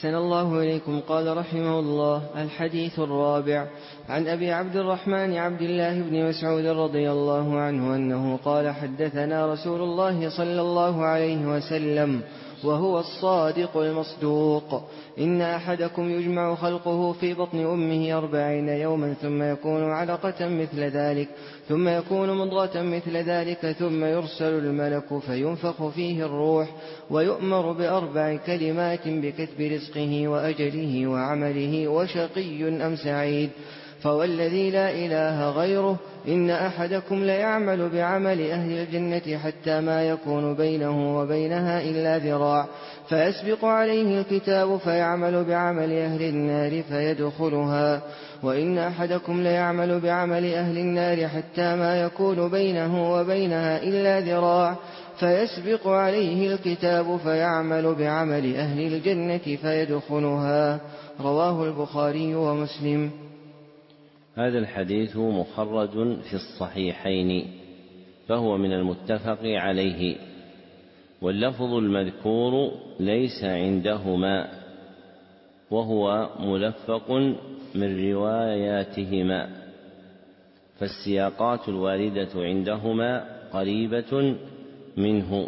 أحسن الله إليكم. قال رحمه الله: الحديث الرابع. عن أبي عبد الرحمن عبد الله بن مسعود رضي الله عنه أنه قال: حدثنا رسول الله صلى الله عليه وسلم وهو الصادق المصدوق: إن أحدكم يجمع خلقه في بطن أمه 40 يوما ثم يكون علقة مثل ذلك ثم يكون مضغة مثل ذلك ثم يرسل الملك فينفخ فيه الروح ويؤمر ب4 كلمات بكتب رزقه وأجله وعمله وشقي أم سعيد. فوالذي لا إله غيره إن أحدكم ليعمل بعمل أهل الجنة حتى ما يكون بينه وبينها إلا ذراع فيسبق عليه الكتاب فيعمل بعمل أهل النار فيدخلها، وإن أحدكم ليعمل بعمل أهل النار حتى ما يكون بينه وبينها إلا ذراع فيسبق عليه الكتاب فيعمل بعمل أهل الجنة فيدخلها. رواه البخاري ومسلم. هذا الحديث مخرج في الصحيحين فهو من المتفق عليه، واللفظ المذكور ليس عندهما وهو ملفق من رواياتهما، فالسياقات الواردة عندهما قريبة منه.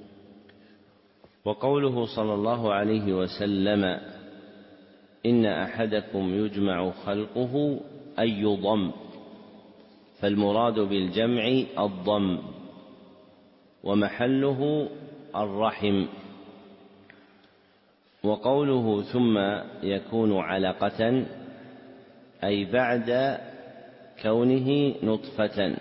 وقوله صلى الله عليه وسلم: إن أحدكم يجمع خلقه أي يضم، فالمراد بالجمع الضم ومحله الرحم. وقوله ثم يكون علقة أي بعد كونه نطفة،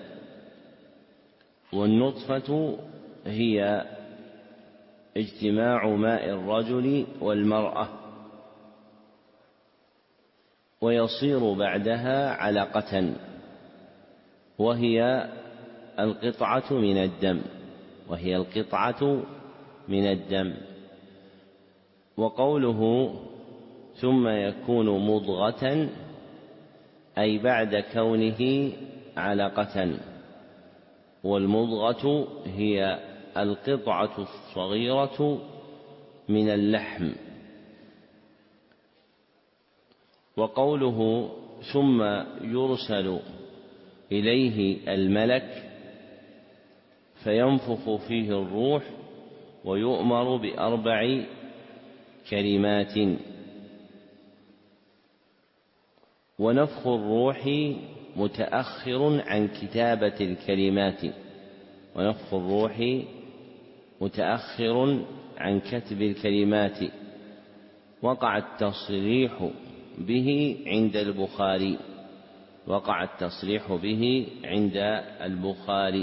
والنطفة هي اجتماع ماء الرجل والمرأة ويصير بعدها علقة، وهي القطعة من الدم. وقوله ثم يكون مضغة أي بعد كونه علقة، والمضغة هي القطعة الصغيرة من اللحم. وقوله ثم يرسل إليه الملك فينفخ فيه الروح ويؤمر ب4 كلمات. ونفخ الروح متأخر عن كتابة الكلمات، ونفخ الروح متأخر عن كتب الكلمات. وقع التصريح به عند البخاري،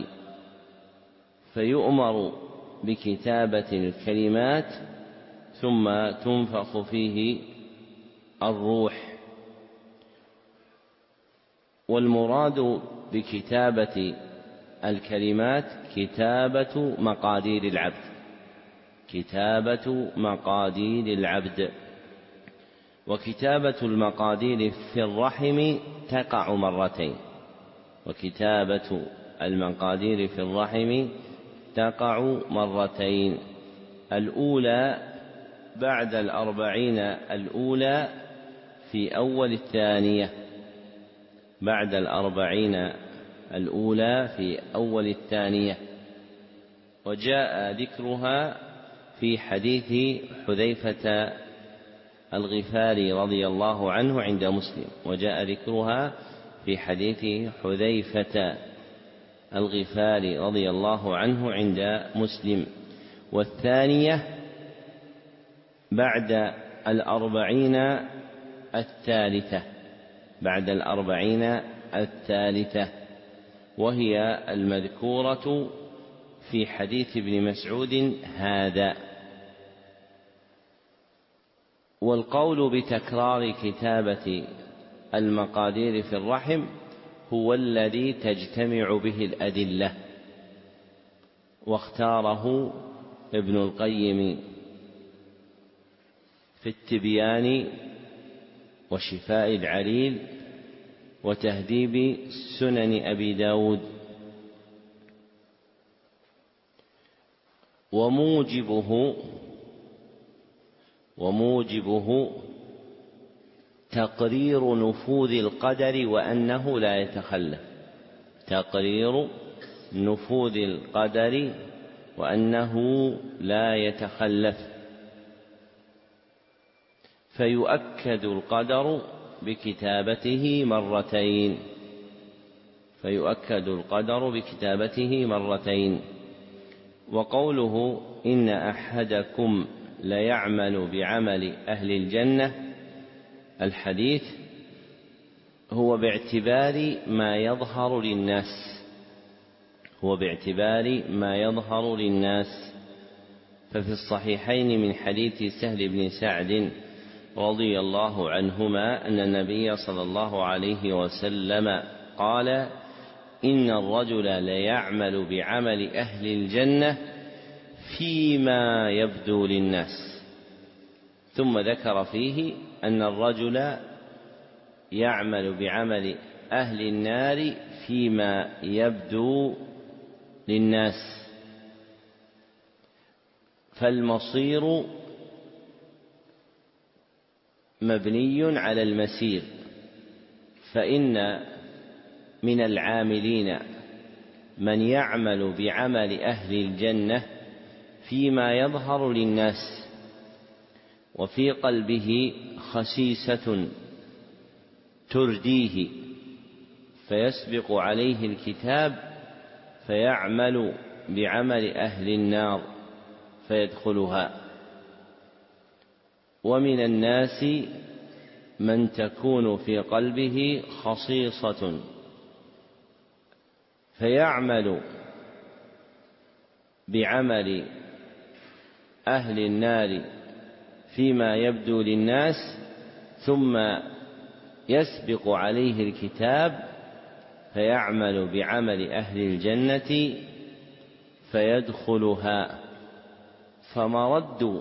فيؤمر بكتابة الكلمات ثم تنفخ فيه الروح. والمراد بكتابة الكلمات كتابة مقادير العبد. وكتابة المقادير في الرحم تقع مرتين، الأولى بعد 40 الأولى في أول الثانية، وجاء ذكرها في حديث حذيفة الغفاري رضي الله عنه عند مسلم. والثانية بعد 40 الثالثة، وهي المذكورة في حديث ابن مسعود هذا. والقول بتكرار كتابة المقادير في الرحم هو الذي تجتمع به الأدلة، واختاره ابن القيم في التبيان وشفاء العليل وتهذيب سنن أبي داود. وموجبه وموجبه تقرير نفوذ القدر وأنه لا يتخلف، تقرير نفوذ القدر وأنه لا يتخلف. فيؤكد القدر بكتابته مرتين، فيؤكد القدر بكتابته مرتين. وقوله إن أحدكم ليعمل بعمل أهل الجنة، الحديث هو باعتبار ما يظهر للناس، هو باعتبار ما يظهر للناس. ففي الصحيحين من حديث سهل بن سعد رضي الله عنهما أن النبي صلى الله عليه وسلم قال إن الرجل ليعمل بعمل أهل الجنة فيما يبدو للناس، ثم ذكر فيه أن الرجل يعمل بعمل أهل النار فيما يبدو للناس. فالمصير مبني على المسير، فإن من العاملين من يعمل بعمل أهل الجنة فيما يظهر للناس وفي قلبه خسيسة ترديه، فيسبق عليه الكتاب فيعمل بعمل أهل النار فيدخلها. ومن الناس من تكون في قلبه خصيصة فيعمل بعمل أهل النار فيما يبدو للناس ثم يسبق عليه الكتاب فيعمل بعمل أهل الجنة فيدخلها. فمرد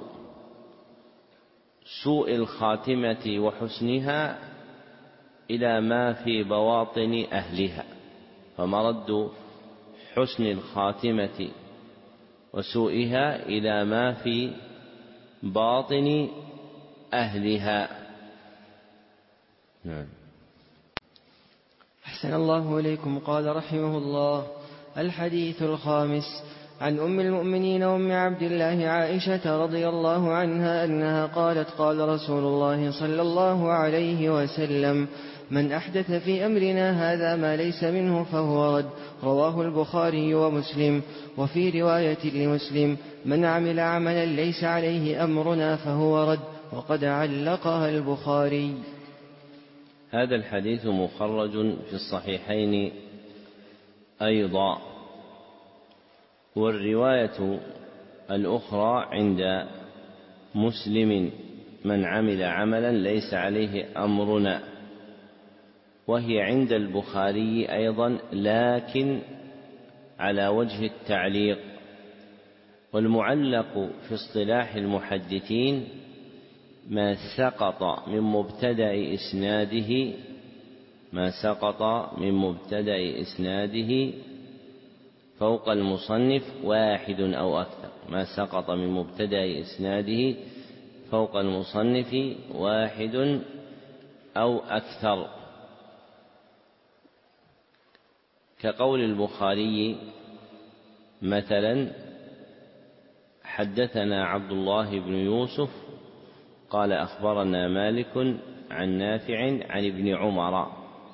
سوء الخاتمة وحسنها إلى ما في بواطن أهلها، فمرد حسن الخاتمة وسوءها إلى ما في باطن أهلها. نعم. أحسن الله إليكم. قال رحمه الله: الحديث الخامس: عن أم المؤمنين أم عبد الله عائشة رضي الله عنها أنها قالت: قال رسول الله صلى الله عليه وسلم: من أحدث في أمرنا هذا ما ليس منه فهو رد. رواه البخاري ومسلم. وفي رواية لمسلم: من عمل عملا ليس عليه أمرنا فهو رد. وقد علقها البخاري. هذا الحديث مخرج في الصحيحين أيضا، والرواية الأخرى عند مسلم: من عمل عملا ليس عليه أمرنا، وهي عند البخاري أيضا لكن على وجه التعليق. والمعلق في اصطلاح المحدثين ما سقط من مبتدأ إسناده فوق المصنف واحد أو أكثر، ما سقط من مبتدأ إسناده فوق المصنف واحد أو أكثر، كقول البخاري مثلا: حدثنا عبد الله بن يوسف قال أخبرنا مالك عن نافع عن ابن عمر.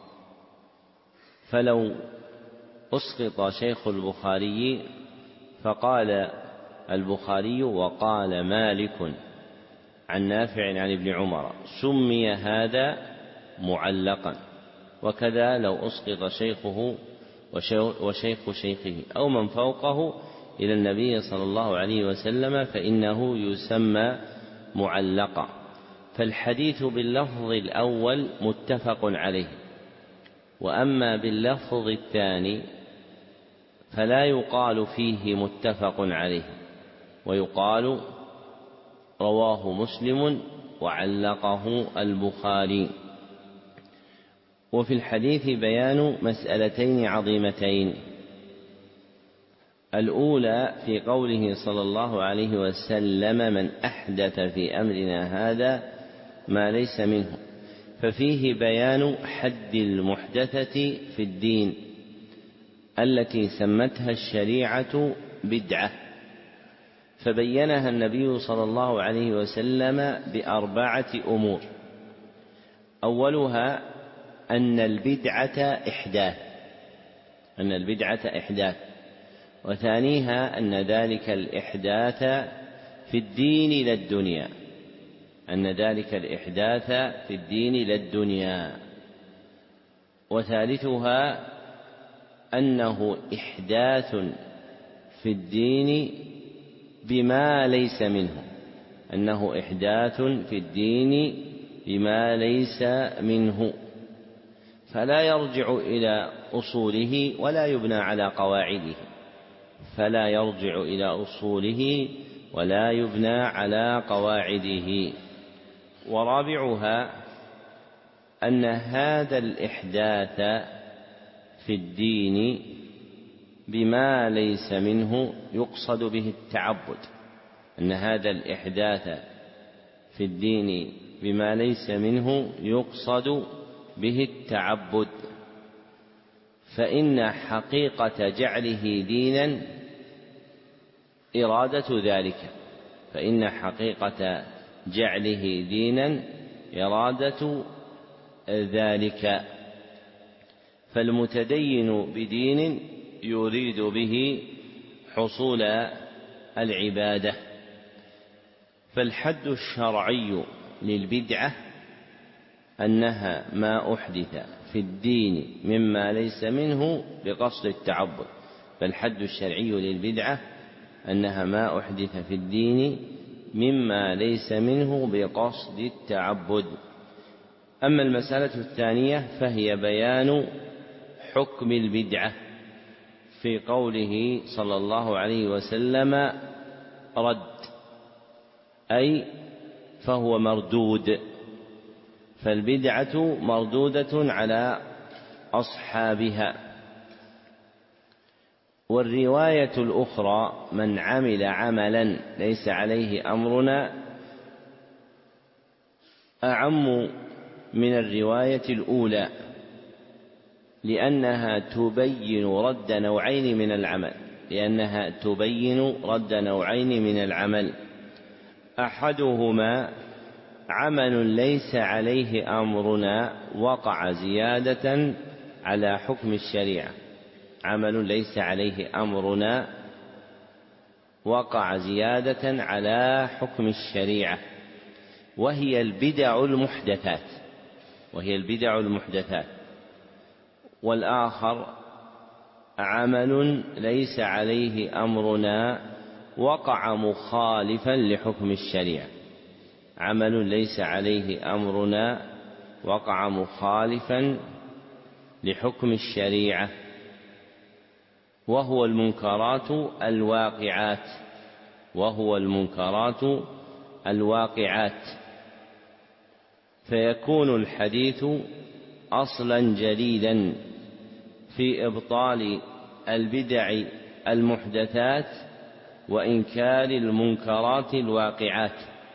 فلو أسقط شيخ البخاري فقال البخاري وقال مالك عن نافع عن ابن عمر سمي هذا معلقا. وكذا لو أسقط شيخه وشيخ شيخه أو من فوقه إلى النبي صلى الله عليه وسلم فإنه يسمى معلقا. فالحديث باللفظ الأول متفق عليه، وأما باللفظ الثاني فلا يقال فيه متفق عليه، ويقال رواه مسلم وعلقه البخاري. وفي الحديث بيان مسألتين عظيمتين: الأولى في قوله صلى الله عليه وسلم: من أحدث في أمرنا هذا ما ليس منه، ففيه بيان حد المحدثة في الدين التي سمتها الشريعة بدعة، فبينها النبي صلى الله عليه وسلم ب4 أمور: أولها أن البدعة إحداث، وثانيها أن ذلك الإحداث في الدين لا الدنيا، وثالثها أنه إحداث في الدين بما ليس منه، فلا يرجع إلى أصوله ولا يبنى على قواعده. ورابعها أن هذا الإحداث في الدين بما ليس منه يقصد به التعبد، فإن حقيقة جعله دينا إرادة ذلك، فالمتدين بدين يريد به حصول العبادة. فالحد الشرعي للبدعة أنها ما أحدث في الدين مما ليس منه بقصد التعبد. أما المسألة الثانية فهي بيان حكم البدعة في قوله صلى الله عليه وسلم: رد، أي فهو مردود، فالبدعة مردودة على أصحابها. والرواية الأخرى: من عمل عملا ليس عليه أمرنا، أعم من الرواية الأولى، لأنها تبين رد نوعين من العمل: أحدهما عمل ليس عليه أمرنا وقع زيادة على حكم الشريعة، وهي البدع المحدثات. والآخر عمل ليس عليه أمرنا وقع مخالفا لحكم الشريعة، وهو المنكرات الواقعات. فيكون الحديث أصلا جليلا في إبطال البدع المحدثات وإنكار المنكرات الواقعات،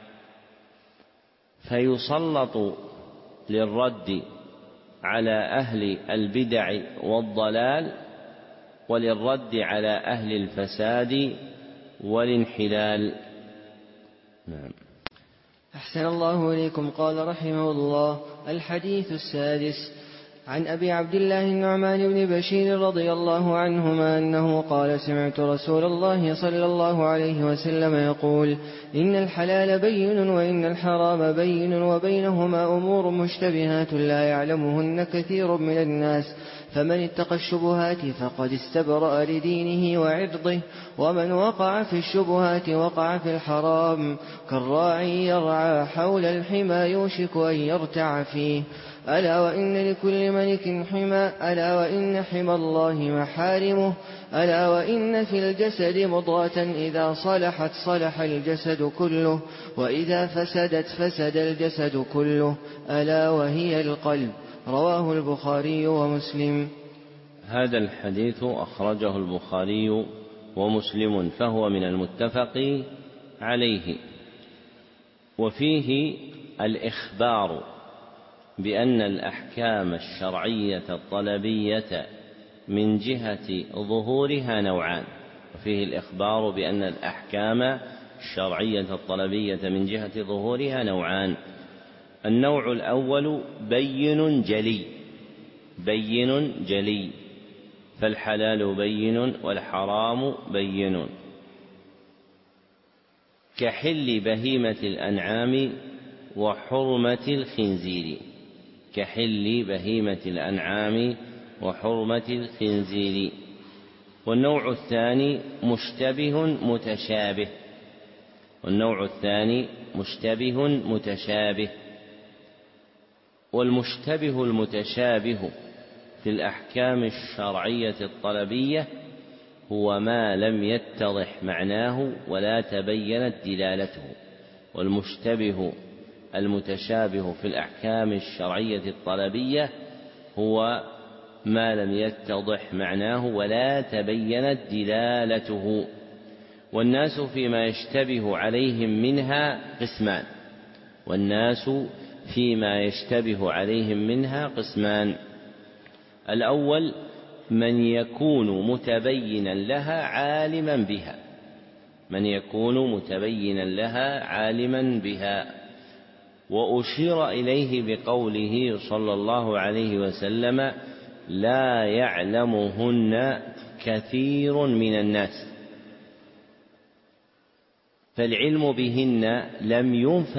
فيسلط للرد على أهل البدع والضلال، وللرد على أهل الفساد والانحلال. نعم. أحسن الله إليكم. قال رحمه الله: الحديث السادس عن أبي عبد الله النعمان بن بشير رضي الله عنهما أنه قال: سمعت رسول الله صلى الله عليه وسلم يقول: إن الحلال بين وإن الحرام بين وبينهما أمور مشتبهات لا يعلمهن كثير من الناس، فمن اتقى الشبهات فقد استبرأ لدينه وعرضه، ومن وقع في الشبهات وقع في الحرام، كالراعي يرعى حول الحمى يوشك أن يرتع فيه. ألا وإن لكل ملك حمى، ألا وإن حمى الله محارمه، ألا وإن في الجسد مضغة إذا صلحت صلح الجسد كله، وإذا فسدت فسد الجسد كله، ألا وهي القلب. رواه البخاري ومسلم. هذا الحديث أخرجه البخاري ومسلم فهو من المتفق عليه. وفيه الإخبار بأن الأحكام الشرعية الطلبية من جهة ظهورها نوعان. وفيه الإخبار بأن الأحكام الشرعية الطلبية من جهة ظهورها نوعان. النوع الأول بين جلي، فالحلال بين والحرام بين، كحل بهيمة الأنعام وحرمة الخنزير. والنوع الثاني مشتبه متشابه. والمشتبه المتشابه في الأحكام الشرعية الطلبية هو ما لم يتضح معناه ولا تبينت دلالته. والمشتبه المتشابه في الأحكام الشرعية الطلبية هو ما لم يتضح معناه ولا تبينت دلالته. والناس فيما يشتبه عليهم منها قسمان. الأول من يكون متبينا لها عالما بها، وأشير إليه بقوله صلى الله عليه وسلم: لا يعلمهن كثير من الناس. فالعلم بهن لم ينفى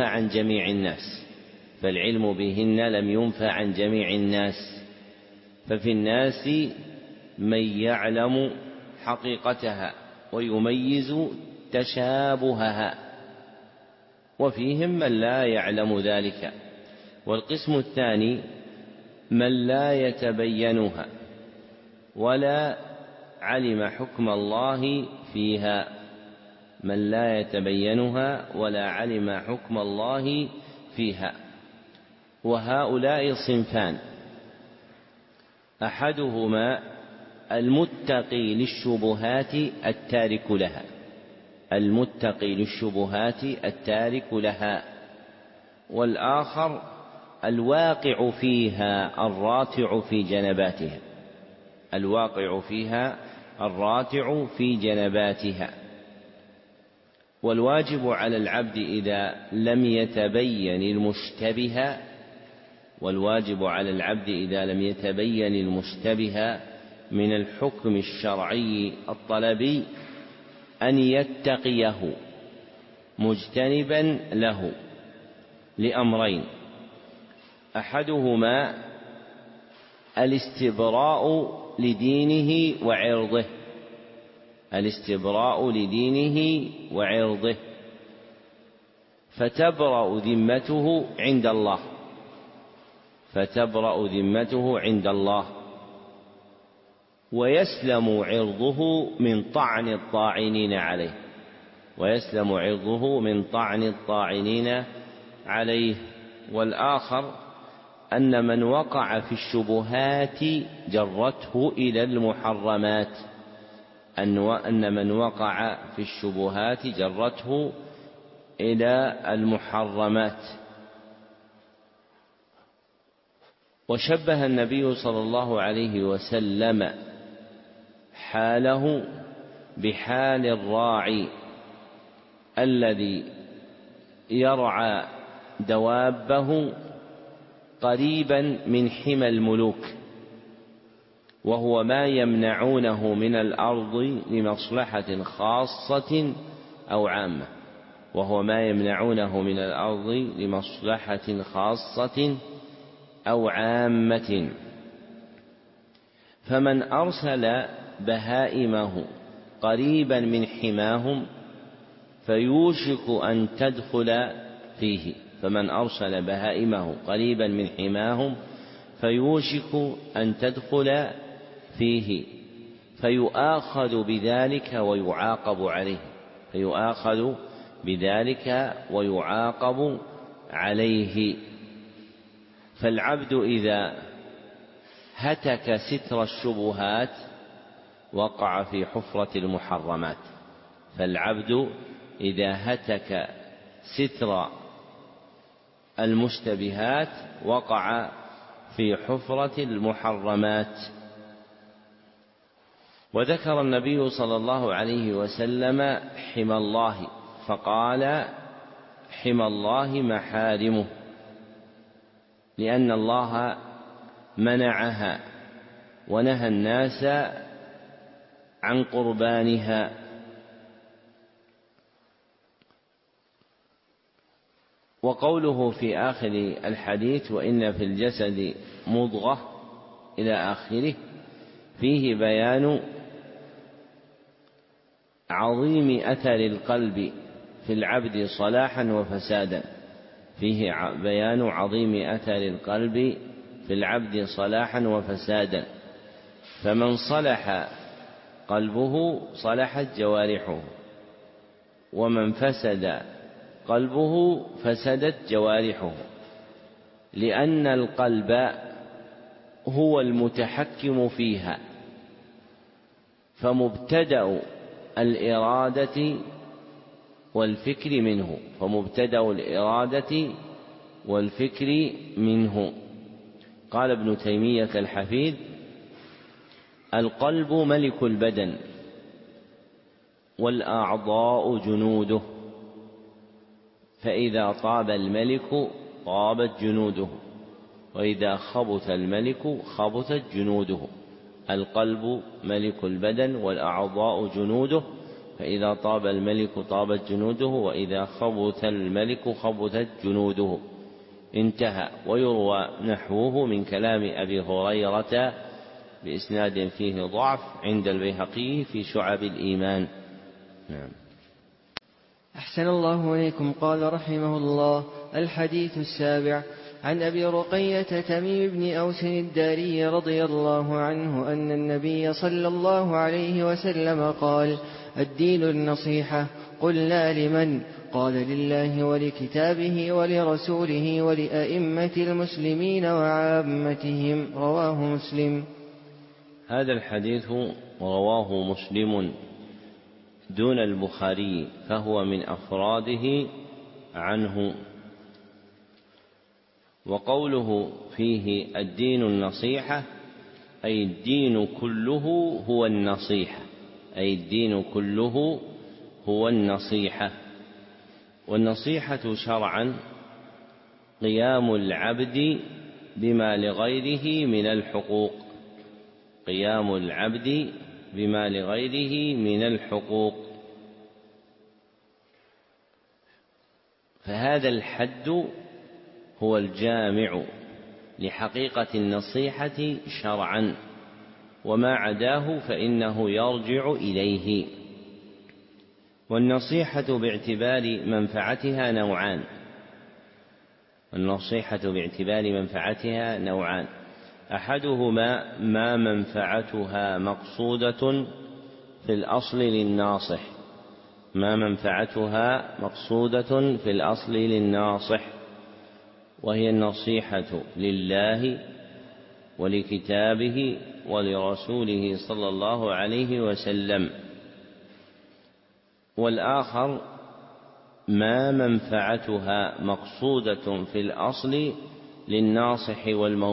عن جميع الناس، ففي الناس من يعلم حقيقتها ويميز تشابهها، وفيهم من لا يعلم ذلك. والقسم الثاني من لا يتبينها ولا علم حكم الله فيها. وهؤلاء صنفان: أحدهما المتقي للشبهات التارك لها، والآخر الواقع فيها الراتع في جنباتها. والواجب على العبد إذا لم يتبين المشتبه من الحكم الشرعي الطلبي أن يتقيه مجتنبا له لأمرين: أحدهما الاستبراء لدينه وعرضه، فتبرأ ذمته عند الله، ويسلم عرضه من طعن الطاعنين عليه. والآخر أن من وقع في الشبهات جرته إلى المحرمات. وشبه النبي صلى الله عليه وسلم حاله بحال الراعي الذي يرعى دوابه قريبا من حمى الملوك، وهو ما يمنعونه من الأرض لمصلحة خاصة أو عامة. فمن أرسل بهائمه قريبا من حماهم فيوشك أن تدخل فيه فيؤاخذ بذلك ويعاقب عليه. فالعبد إذا هتك ستر الشبهات وقع في حفرة المحرمات. فالعبد إذا هتك ستر المشتبهات وقع في حفرة المحرمات. وذكر النبي صلى الله عليه وسلم حمى الله فقال: حمى الله محارمه، لأن الله منعها ونهى الناس عن قربانها. وقوله في آخر الحديث: وإن في الجسد مضغة إلى آخره، فيه بيان عظيم أثر القلب في العبد صلاحا وفسادا. فيه بيان عظيم أثر القلب في العبد صلاحا وفسادا. فمن صلح قلبه صلحت جوارحه، ومن فسد قلبه فسدت جوارحه، لأن القلب هو المتحكم فيها، فمبتدأ الإرادة والفكر منه. قال ابن تيمية الحفيد: القلب ملك البدن، والأعضاء جنوده، فإذا طاب الملك طابت جنوده، وإذا خبث الملك خبثت جنوده. القلب ملك البدن والأعضاء جنوده، فإذا طاب الملك طابت جنوده، وإذا خبث الملك خبثت جنوده. انتهى. ويروى نحوه من كلام أبي هريرة بإسناد فيه ضعف عند البيهقي في شعب الإيمان. نعم. أحسن الله إليكم. قال رحمه الله: الحديث السابع. عن أبي رقية تميم بن أوس الداري رضي الله عنه أن النبي صلى الله عليه وسلم قال: الدين النصيحة. قلنا: لمن؟ قال: لله ولكتابه ولرسوله ولأئمة المسلمين وعامتهم. رواه مسلم. هذا الحديث رواه مسلم دون البخاري، فهو من أفراده عنه. وقوله فيه الدين النصيحة أي الدين كله هو النصيحة، والنصيحة شرعا قيام العبد بما لغيره من الحقوق. فهذا الحد هو الجامع لحقيقة النصيحة شرعا، وما عداه فإنه يرجع إليه. والنصيحة باعتبار منفعتها نوعان: أحدهما ما منفعتها مقصودة في الأصل للناصح، وهي النصيحة لله ولكتابه ولرسوله صلى الله عليه وسلم. والآخر ما منفعتها مقصودة في الأصل للناصح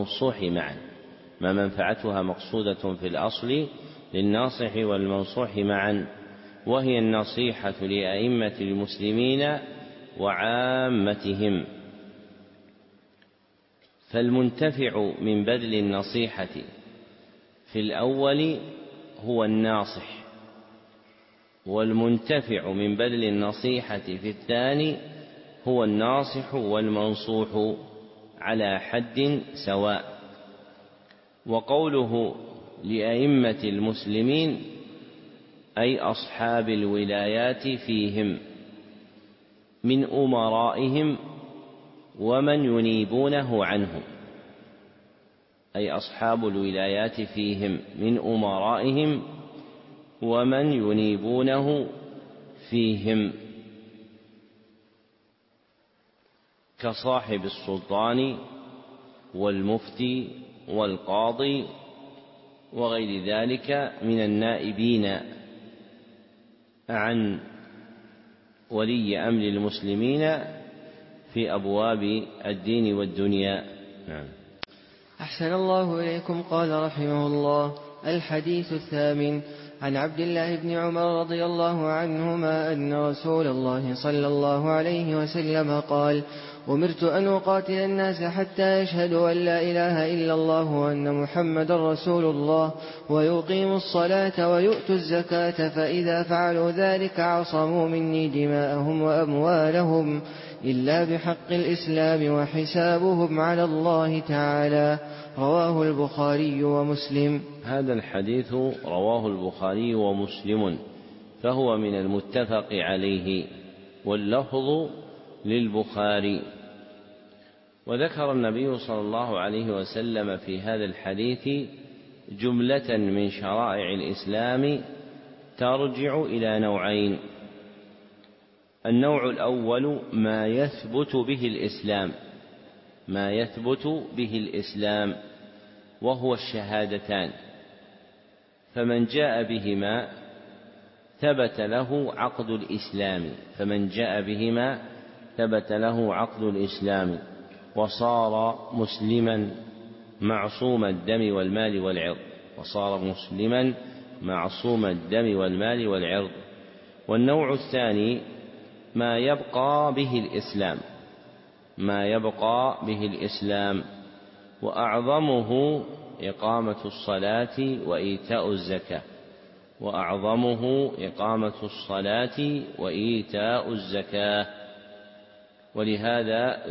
والمنصوح معا، وهي النصيحة لأئمة المسلمين وعامتهم. فالمنتفع من بذل النصيحة في الأول هو الناصح، والمنتفع من بذل النصيحة في الثاني هو الناصح والمنصوح على حد سواء. وقوله لأئمة المسلمين أي أصحاب الولايات فيهم من أمرائهم ومن ينيبونه عنهم، أي أصحاب الولايات فيهم من أمرائهم ومن ينيبونه فيهم، كصاحب السلطان والمفتي والقاضي وغير ذلك من النائبين عن ولي أمر المسلمين في أبواب الدين والدنيا. نعم. أحسن الله إليكم. قال رحمه الله: الحديث الثامن. عن عبد الله بن عمر رضي الله عنهما أن رسول الله صلى الله عليه وسلم قال: أمرت أن أقاتل الناس حتى يشهدوا أن لا إله إلا الله وأن محمدا رسول الله ويقيموا الصلاة ويؤتوا الزكاة، فإذا فعلوا ذلك عصموا مني دماءهم وأموالهم إلا بحق الإسلام وحسابهم على الله تعالى. رواه البخاري ومسلم. هذا الحديث رواه البخاري ومسلم، فهو من المتفق عليه، واللفظ للبخاري. وذكر النبي صلى الله عليه وسلم في هذا الحديث جملة من شرائع الإسلام ترجع إلى نوعين: النوع الأول ما يثبت به الإسلام وهو الشهادتان، فمن جاء بهما ثبت له عقد الإسلام وصار مسلما معصوم الدم والمال والعرض. والنوع الثاني ما يبقى به الإسلام وأعظمه إقامة الصلاة وإيتاء الزكاة، ولهذا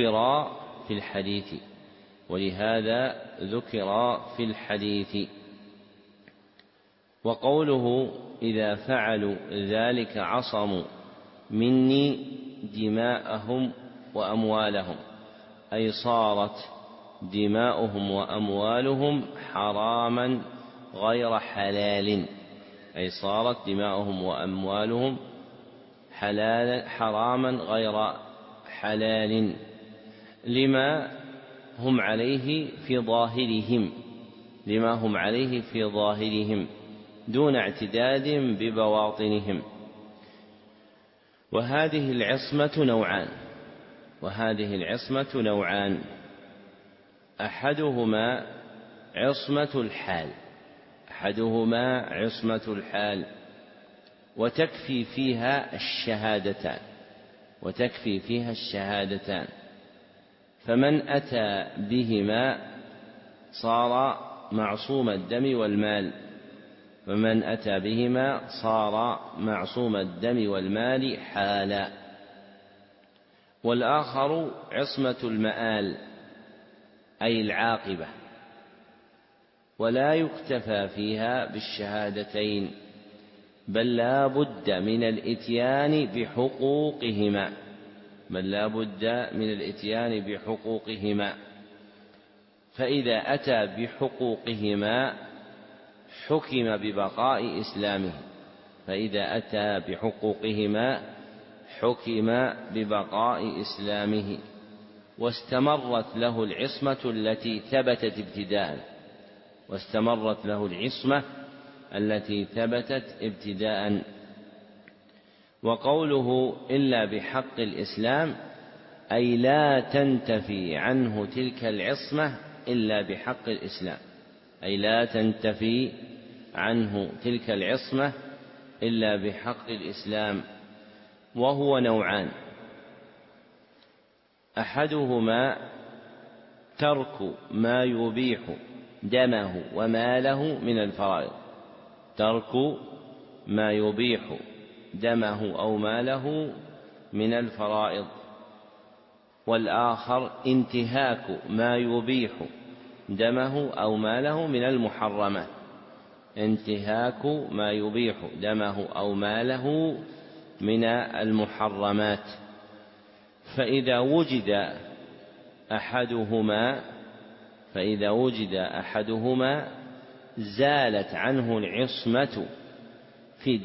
ذكر في الحديث. وقوله إذا فعلوا ذلك عصموا مني دماءهم وأموالهم، أي صارت دماؤهم وأموالهم حراما غير حلال لما هم عليه في ظاهرهم دون اعتداد ببواطنهم. وهذه العصمة نوعان: أحدهما عصمة الحال وتكفي فيها الشهادتان، فمن أتى بهما صار معصوم الدم والمال حالا. والآخر عصمة المآل أي العاقبة، ولا يكتفى فيها بالشهادتين، بل لا بد من الإتيان بحقوقهما، فإذا أتى بحقوقهما حكم ببقاء إسلامه، واستمرت له العصمة التي ثبتت ابتداء. وقوله إلا بحق الإسلام أي لا تنتفي عنه تلك العصمة إلا بحق الإسلام، وهو نوعان: أحدهما ترك ما يبيح دمه وماله من الفرائض، والآخر انتهاك ما يبيح دمه أو ماله من المحرمات. فإذا وجد أحدهما زالت عنه العصمة في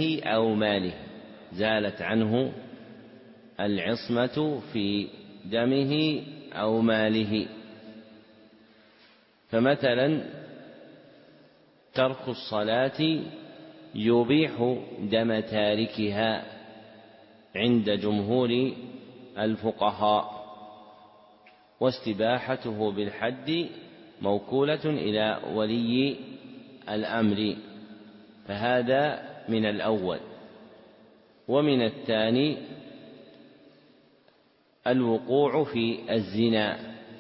دمه أو ماله. فمثلا ترك الصلاة يبيح دم تاركها عند جمهور الفقهاء، واستباحته بالحد موكولة إلى ولي الأمر، فهذا من الأول. ومن الثاني الوقوع في الزنا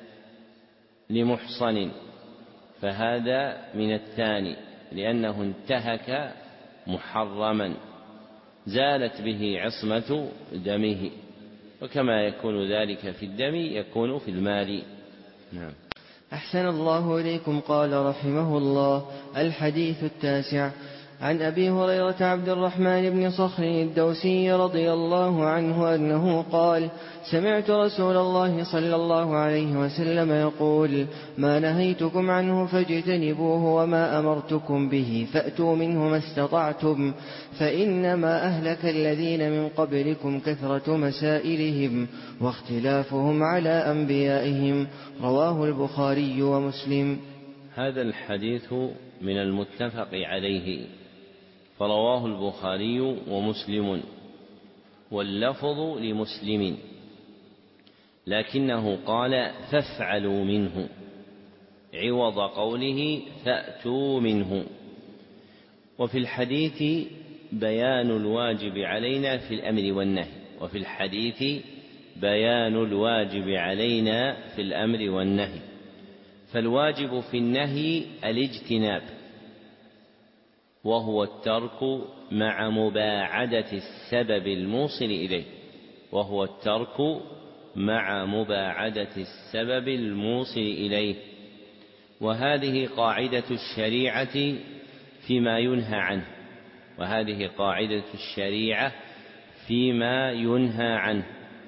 لمحصن، فهذا من الثاني لأنه انتهك محرما زالت به عصمة دمه، وكما يكون ذلك في الدم يكون في المال. نعم. أحسن الله إليكم. قال رحمه الله: الحديث التاسع. عن أبي هريرة عبد الرحمن بن صخر الدوسي رضي الله عنه أنه قال: سمعت رسول الله صلى الله عليه وسلم يقول: ما نهيتكم عنه فاجتنبوه، وما أمرتكم به فأتوا منه ما استطعتم، فإنما أهلك الذين من قبلكم كثرة مسائلهم واختلافهم على أنبيائهم. رواه البخاري ومسلم. هذا الحديث من المتفق عليه، فرواه البخاري ومسلم، واللفظ لمسلم، لكنه قال فافعلوا منه عوض قوله فأتوا منه. وفي الحديث بيان الواجب علينا في الأمر والنهي، وفي الحديث بيان الواجب علينا في الأمر والنهي. فالواجب في النهي الاجتناب، وهو الترك مع مباعدة السبب الموصل إليه، وهو الترك مع مباعدة السبب الموصل إليه. وهذه قاعدة الشريعة فيما ينهى عنه، وهذه قاعدة الشريعة فيما ينهى عنه.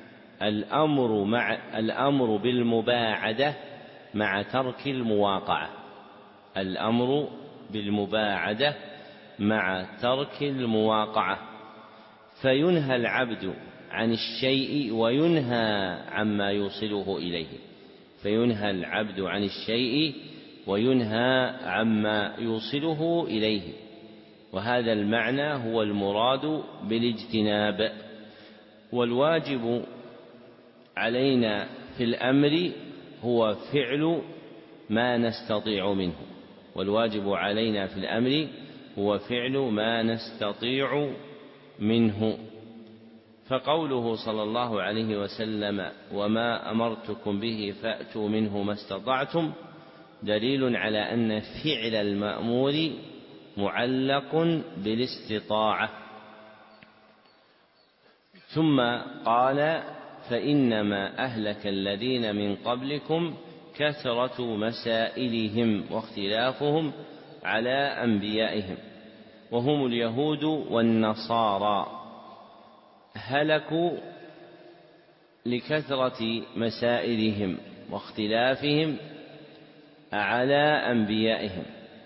الأمر بالمباعدة مع ترك المواقعة، الأمر بالمباعدة مع ترك المواقعة، فينهى العبد عن الشيء وينهى عما يوصله إليه، فينهى العبد عن الشيء وينهى عما يوصله إليه، وهذا المعنى هو المراد بالاجتناب. والواجب علينا في الأمر هو فعل ما نستطيع منه، والواجب علينا في الأمر هو فعل ما نستطيع منه. فقوله صلى الله عليه وسلم: وما أمرتكم به فأتوا منه ما استطعتم، دليل على أن فعل المأمور معلق بالاستطاعة. ثم قال: فإنما أهلك الذين من قبلكم كثرة مسائلهم واختلافهم على أنبيائهم، وهم اليهود والنصارى، هلكوا لكثرة مسائلهم واختلافهم على أنبيائهم.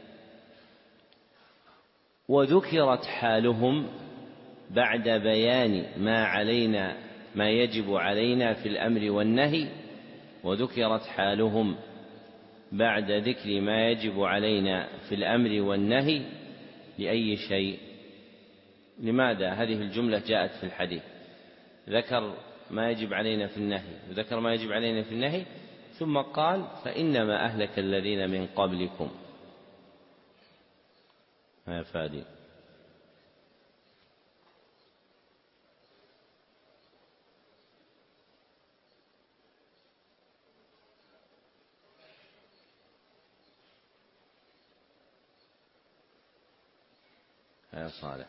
وذكرت حالهم بعد بيان ما يجب علينا في الأمر والنهي، وذكرت حالهم بعد ذكر ما يجب علينا في الأمر والنهي لأي شيء؟ لماذا هذه الجملة جاءت في الحديث؟ ذكر ما يجب علينا في النهي وذكر ما يجب علينا في النهي، ثم قال: فإنما أهلك الذين من قبلكم. يا فادي، يا صالح،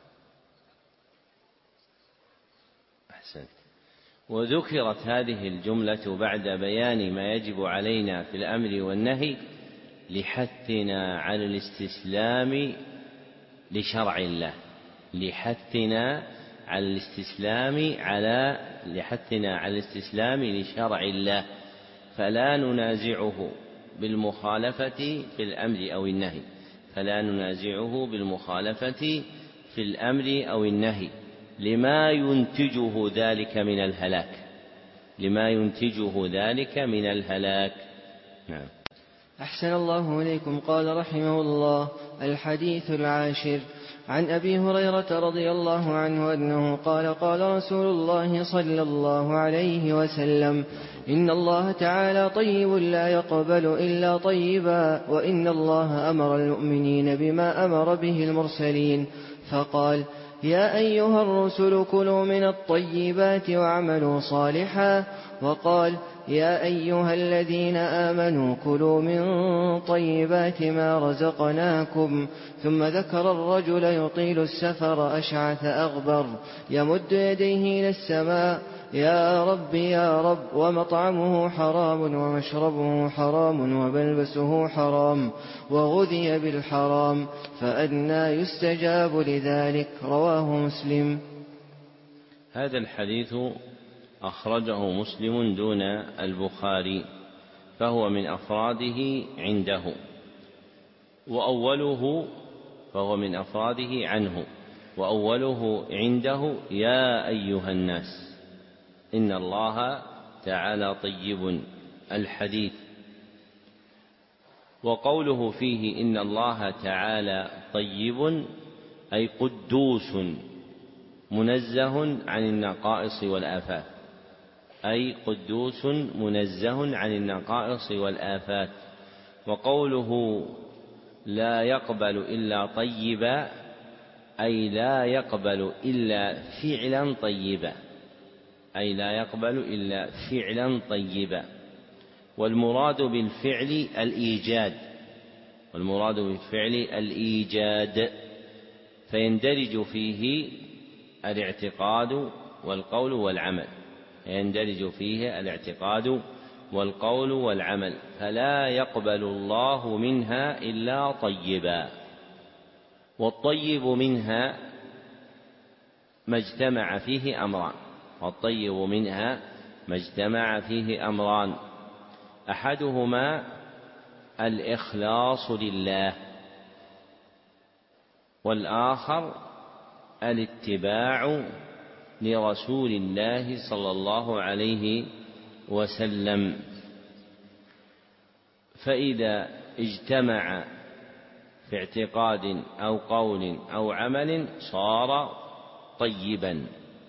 أحسنت. وذكرت هذه الجملة بعد بيان ما يجب علينا في الأمر والنهي لحثنا على الاستسلام لشرع الله، لحثنا على الاستسلام لشرع الله، فلا ننازعه بالمخالفة في الأمر أو النهي، فلا ننازعه بالمخالفة في الأمر أو النهي لما ينتجه ذلك من الهلاك. نعم. أحسن الله إليكم. قال رحمه الله: الحديث العاشر. عن أبي هريرة رضي الله عنه أنه قال: قال رسول الله صلى الله عليه وسلم: إن الله تعالى طيب لا يقبل إلا طيبا، وإن الله أمر المؤمنين بما أمر به المرسلين، فقال: يا أيها الرسل كلوا من الطيبات واعملوا صالحا، وقال: يا أيها الذين آمنوا كلوا من طيبات ما رزقناكم. ثم ذكر الرجل يطيل السفر أشعث أغبر يمد يديه إلى السماء: يا رب يا رب، ومطعمه حرام ومشربه حرام وملبسه حرام وغذي بالحرام، فأنى يستجاب لذلك؟ رواه مسلم. هذا الحديث أخرجه مسلم دون البخاري، فهو من أفراده عنده، وأوله فهو من أفراده عنه، وأوله عنده: يا أيها الناس إن الله تعالى طيب الحديث. وقوله فيه إن الله تعالى طيب أي قدوس منزه عن النقائص والآفات، أي قدوس منزه عن النقائص والآفات. وقوله لا يقبل إلا طيبا أي لا يقبل إلا فعلا طيبا، أي لا يقبل إلا فعلا طيبا. والمراد بالفعل الإيجاد، والمراد بالفعل الإيجاد، فيندرج فيه الاعتقاد والقول والعمل، يندرج فيه الاعتقاد والقول والعمل، فلا يقبل الله منها إلا طيبا. والطيب منها ما اجتمع فيه أمران، والطيب منها ما اجتمع فيه أمران: أحدهما الإخلاص لله، والآخر الاتباع لرسول الله صلى الله عليه وسلم. فإذا اجتمع في اعتقاد أو قول أو عمل صار طيبا،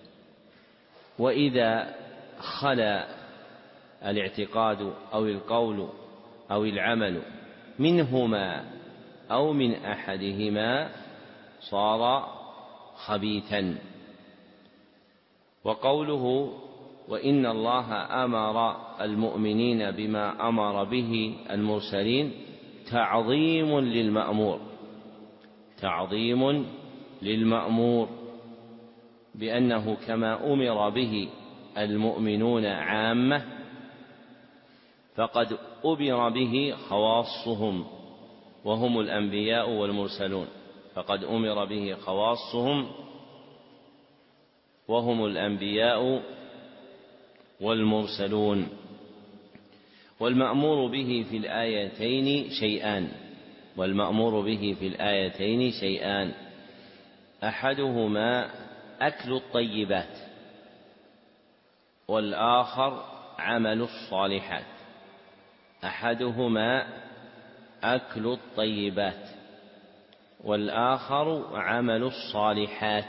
وإذا خلا الاعتقاد أو القول أو العمل منهما أو من أحدهما صار خبيثا. وقوله وإن الله أمر المؤمنين بما أمر به المرسلين تعظيم للمأمور، تعظيم للمأمور، بأنه كما أمر به المؤمنون عامة فقد أمر به خواصهم وهم الأنبياء والمرسلون، فقد أمر به خواصهم وهم الأنبياء والمرسلون. والمأمور به في الآيتين شيئان، والمأمور به في الآيتين شيئان: أحدهما أكل الطيبات، والآخر عمل الصالحات. أحدهما أكل الطيبات والآخر عمل الصالحات،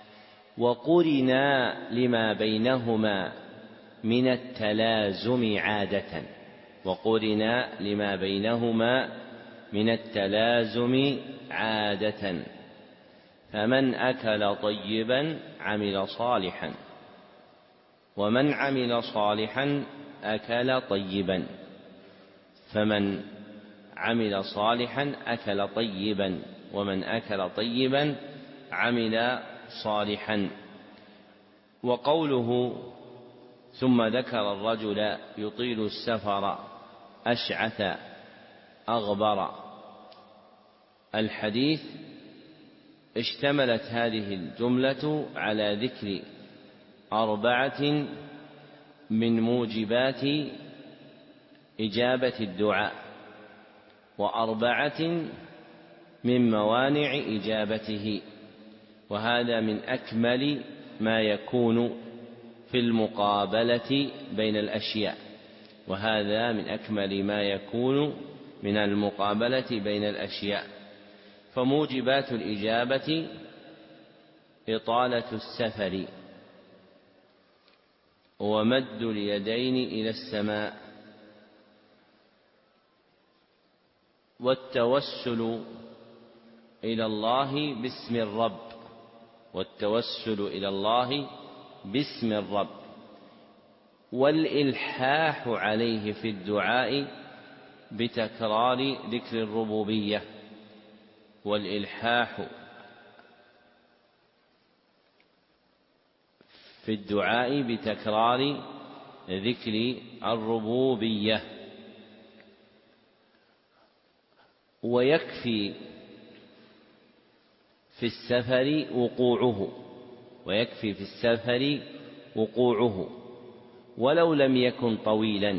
وقرنا لما بينهما من التلازم عادة، وقرنا لما بينهما من التلازم عادة، فمن أكل طيبا عمل صالحا، ومن عمل صالحا أكل طيبا، فمن عمل صالحا أكل طيبا، ومن أكل طيبا عمل صالحا. وقوله ثم ذكر الرجل يطيل السفر أشعث أغبر، الحديث اشتملت هذه الجملة على ذكر 4 من موجبات إجابة الدعاء، و4 من موانع إجابته، وهذا من أكمل ما يكون في المقابلة بين الأشياء، وهذا من أكمل ما يكون من المقابلة بين الأشياء. فموجبات الإجابة إطالة السفر، ومد اليدين إلى السماء، والتوسل إلى الله باسم الرب، والتوسل إلى الله باسم الرب، والإلحاح عليه في الدعاء بتكرار ذكر الربوبية، والإلحاح في الدعاء بتكرار ذكر الربوبية. ويكفي في السفر وقوعه، ويكفي في السفر وقوعه ولو لم يكن طويلا.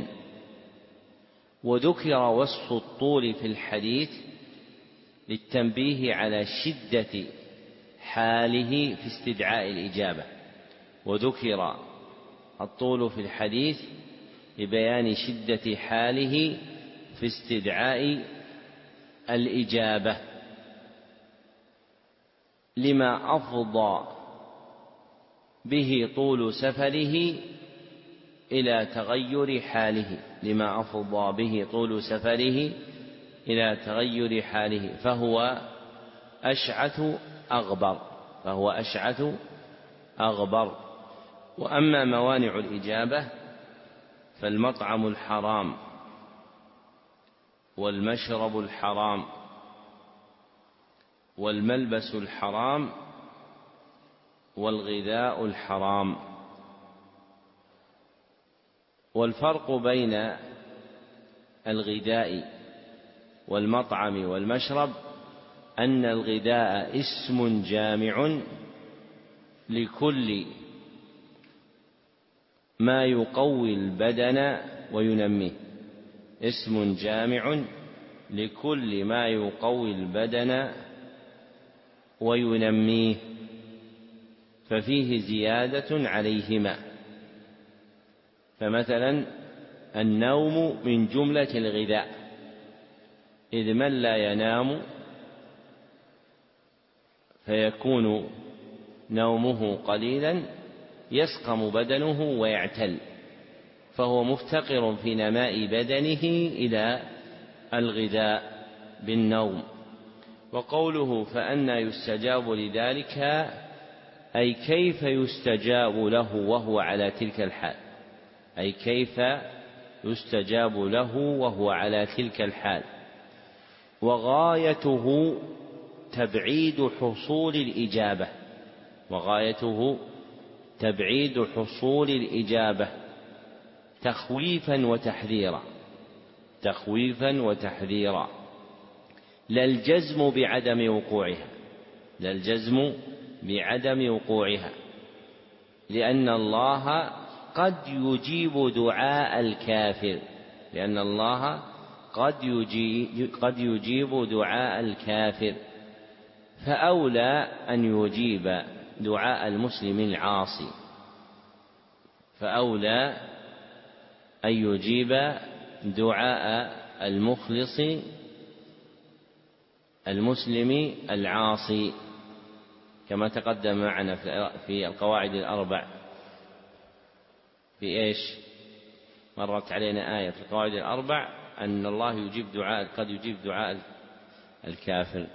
وذكر وصف الطول في الحديث للتنبيه على شدة حاله في استدعاء الإجابة، وذكر الطول في الحديث لبيان شدة حاله في استدعاء الإجابة، لما أفضى به طول سفره إلى تغير حاله، لما أفضى به طول سفره إلى تغير حاله، فهو أشعث أغبر، فهو أشعث أغبر. وأما موانع الإجابة فالمطعم الحرام، والمشرب الحرام، والملبس الحرام، والغذاء الحرام. والفرق بين الغذاء والمطعم والمشرب أن الغذاء اسم جامع لكل ما يقوي البدن وينميه، اسم جامع لكل ما يقوي البدن وينميه، ففيه زيادة عليهما. فمثلا النوم من جملة الغذاء، إذ من لا ينام فيكون نومه قليلا يسقم بدنه ويعتل، فهو مفتقر في نماء بدنه إلى الغذاء بالنوم. وقوله فأنى يستجاب لذلك أي كيف يستجاب له وهو على تلك الحال، أي كيف يستجاب له وهو على تلك الحال. وغايته تبعيد حصول الإجابة، وغايته تبعيد حصول الإجابة تخويفا وتحذيرا، تخويفا وتحذيرا، لا الجزم بعدم وقوعها، لا الجزم بعدم وقوعها، لأن الله قد يجيب دعاء الكافر، لأن الله قد يجيب دعاء الكافر، فأولى أن يجيب دعاء المسلم العاصي، فأولى أن يجيب دعاء المخلص المسلم العاصي، كما تقدم معنا في القواعد الأربع. في إيش؟ مرت علينا آية في القواعد الأربع أن الله يجيب دعاء، قد يجيب دعاء الكافر.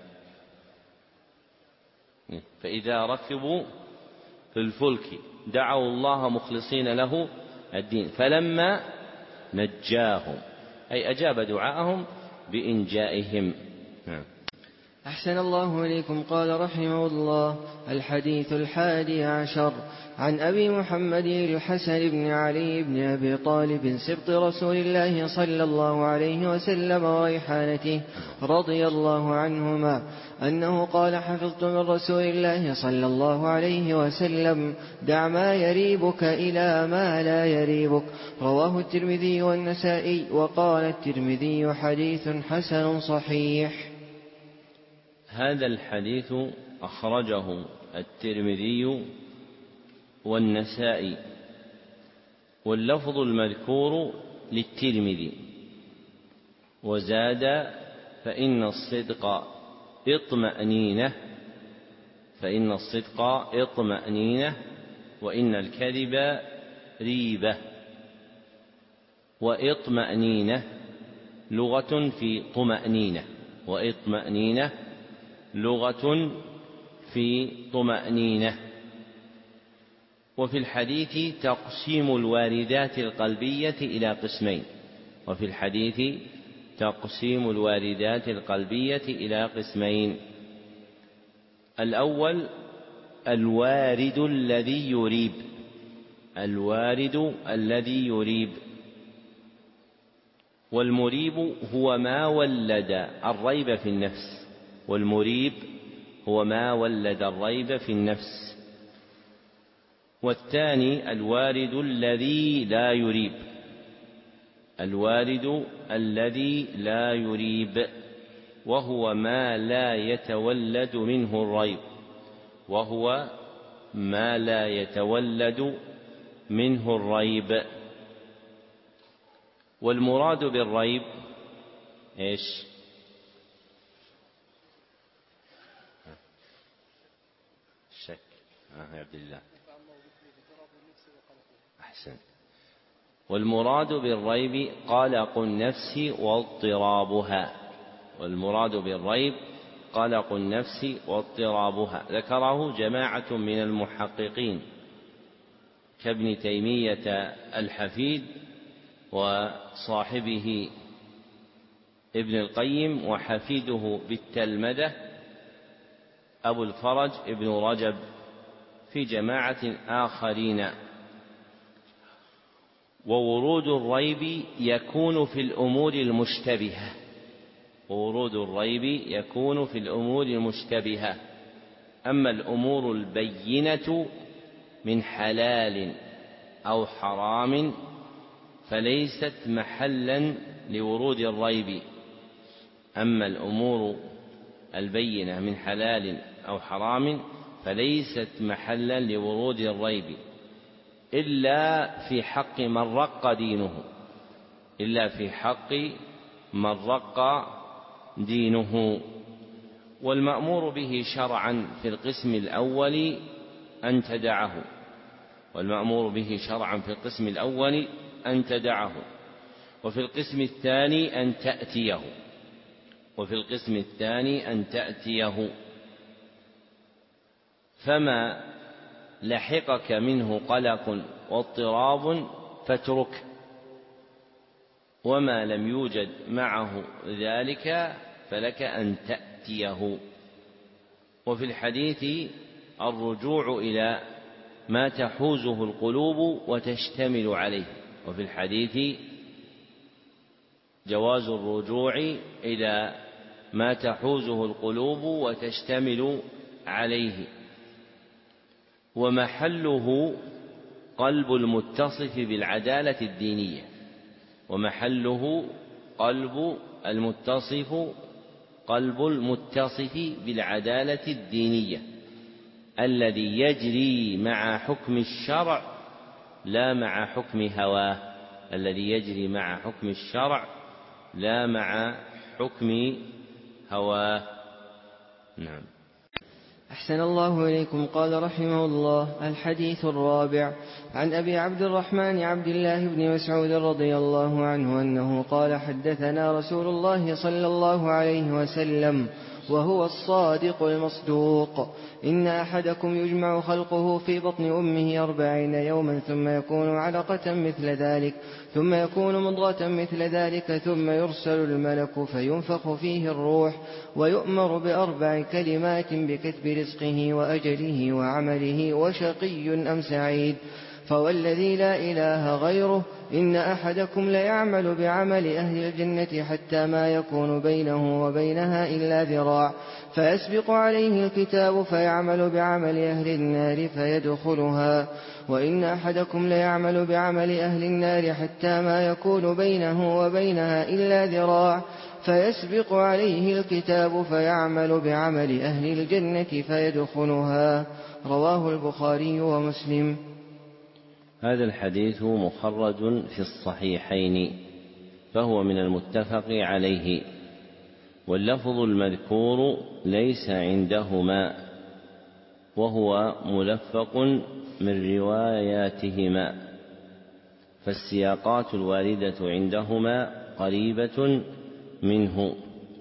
فإذا ركبوا في الفلك دعوا الله مخلصين له الدين فلما نجاهم، أي أجاب دعاءهم بإنجائهم. أحسن الله إليكم. قال رحمه الله: الحديث 11 عن أبي محمد الحسن بن علي بن أبي طالب سبط رسول الله صلى الله عليه وسلم وريحانته رضي الله عنهما أنه قال: حفظت من رسول الله صلى الله عليه وسلم: دع ما يريبك إلى ما لا يريبك. رواه الترمذي والنسائي. وقال الترمذي: حديث حسن صحيح. هذا الحديث أخرجه الترمذي والنسائي، واللفظ المذكور للترمذي، وزاد فإن الصدق اطمأنينة وإن الكذب ريبة. وإطمأنينة لغة في طمأنينة، وإطمأنينة لغة في طمأنينة. وفي الحديث تقسيم الواردات القلبية إلى قسمين. الأول الوارد الذي يريب، والمريب هو ما ولد الريب في النفس. والثاني الوارد الذي لا يريب، وهو ما لا يتولد منه الريب. والمراد بالريب ايش؟ الشك. يا عبد الله أحسن. والمراد بالريب قلق النفس واضطرابها. ذكره جماعة من المحققين كابن تيمية الحفيد وصاحبه ابن القيم، وحفيده بالتلمذة أبو الفرج ابن رجب، في جماعة آخرين. وورود الريب يكون في الأمور المشتبهة، أما الأمور البينة من حلال أو حرام فليست محلا لورود الريب. إلا في حق من رق دينه. والمأمور به شرعا في القسم الأول أن تدعه، وفي القسم الثاني أن تأتيه. فما لحقك منه قلق واضطراب فاترك، وما لم يوجد معه ذلك فلك أن تأتيه. وفي الحديث الرجوع إلى ما تحوزه القلوب وتشتمل عليه، وفي الحديث جواز الرجوع إلى ما تحوزه القلوب وتشتمل عليه. ومحله قلب المتصف بالعدالة الدينية الذي يجري مع حكم الشرع لا مع حكم هواه. نعم. أحسن الله إليكم. قال رحمه الله: الحديث الرابع عن أبي عبد الرحمن عبد الله بن مسعود رضي الله عنه أنه قال: حدثنا رسول الله صلى الله عليه وسلم وهو الصادق المصدوق: إن أحدكم يجمع خلقه في بطن أمه 40 يوما ثم يكون علقة مثل ذلك ثم يكون مضغة مثل ذلك ثم يرسل الملك فينفخ فيه الروح ويؤمر ب4 كلمات بكتب رزقه وأجله وعمله وشقي أم سعيد. فوالذي لا إله غيره إن أحدكم ليعمل بعمل أهل الجنة حتى ما يكون بينه وبينها إلا ذراع فيسبق عليه الكتاب فيعمل بعمل أهل النار فيدخلها، وإن أحدكم ليعمل بعمل أهل النار حتى ما يكون بينه وبينها إلا ذراع فيسبق عليه الكتاب فيعمل بعمل أهل الجنة فيدخلها. رواه البخاري ومسلم. هذا الحديث مخرج في الصحيحين فهو من المتفق عليه. واللفظ المذكور ليس عندهما، وهو ملفق من رواياتهما، فالسياقات الواردة عندهما قريبة منه.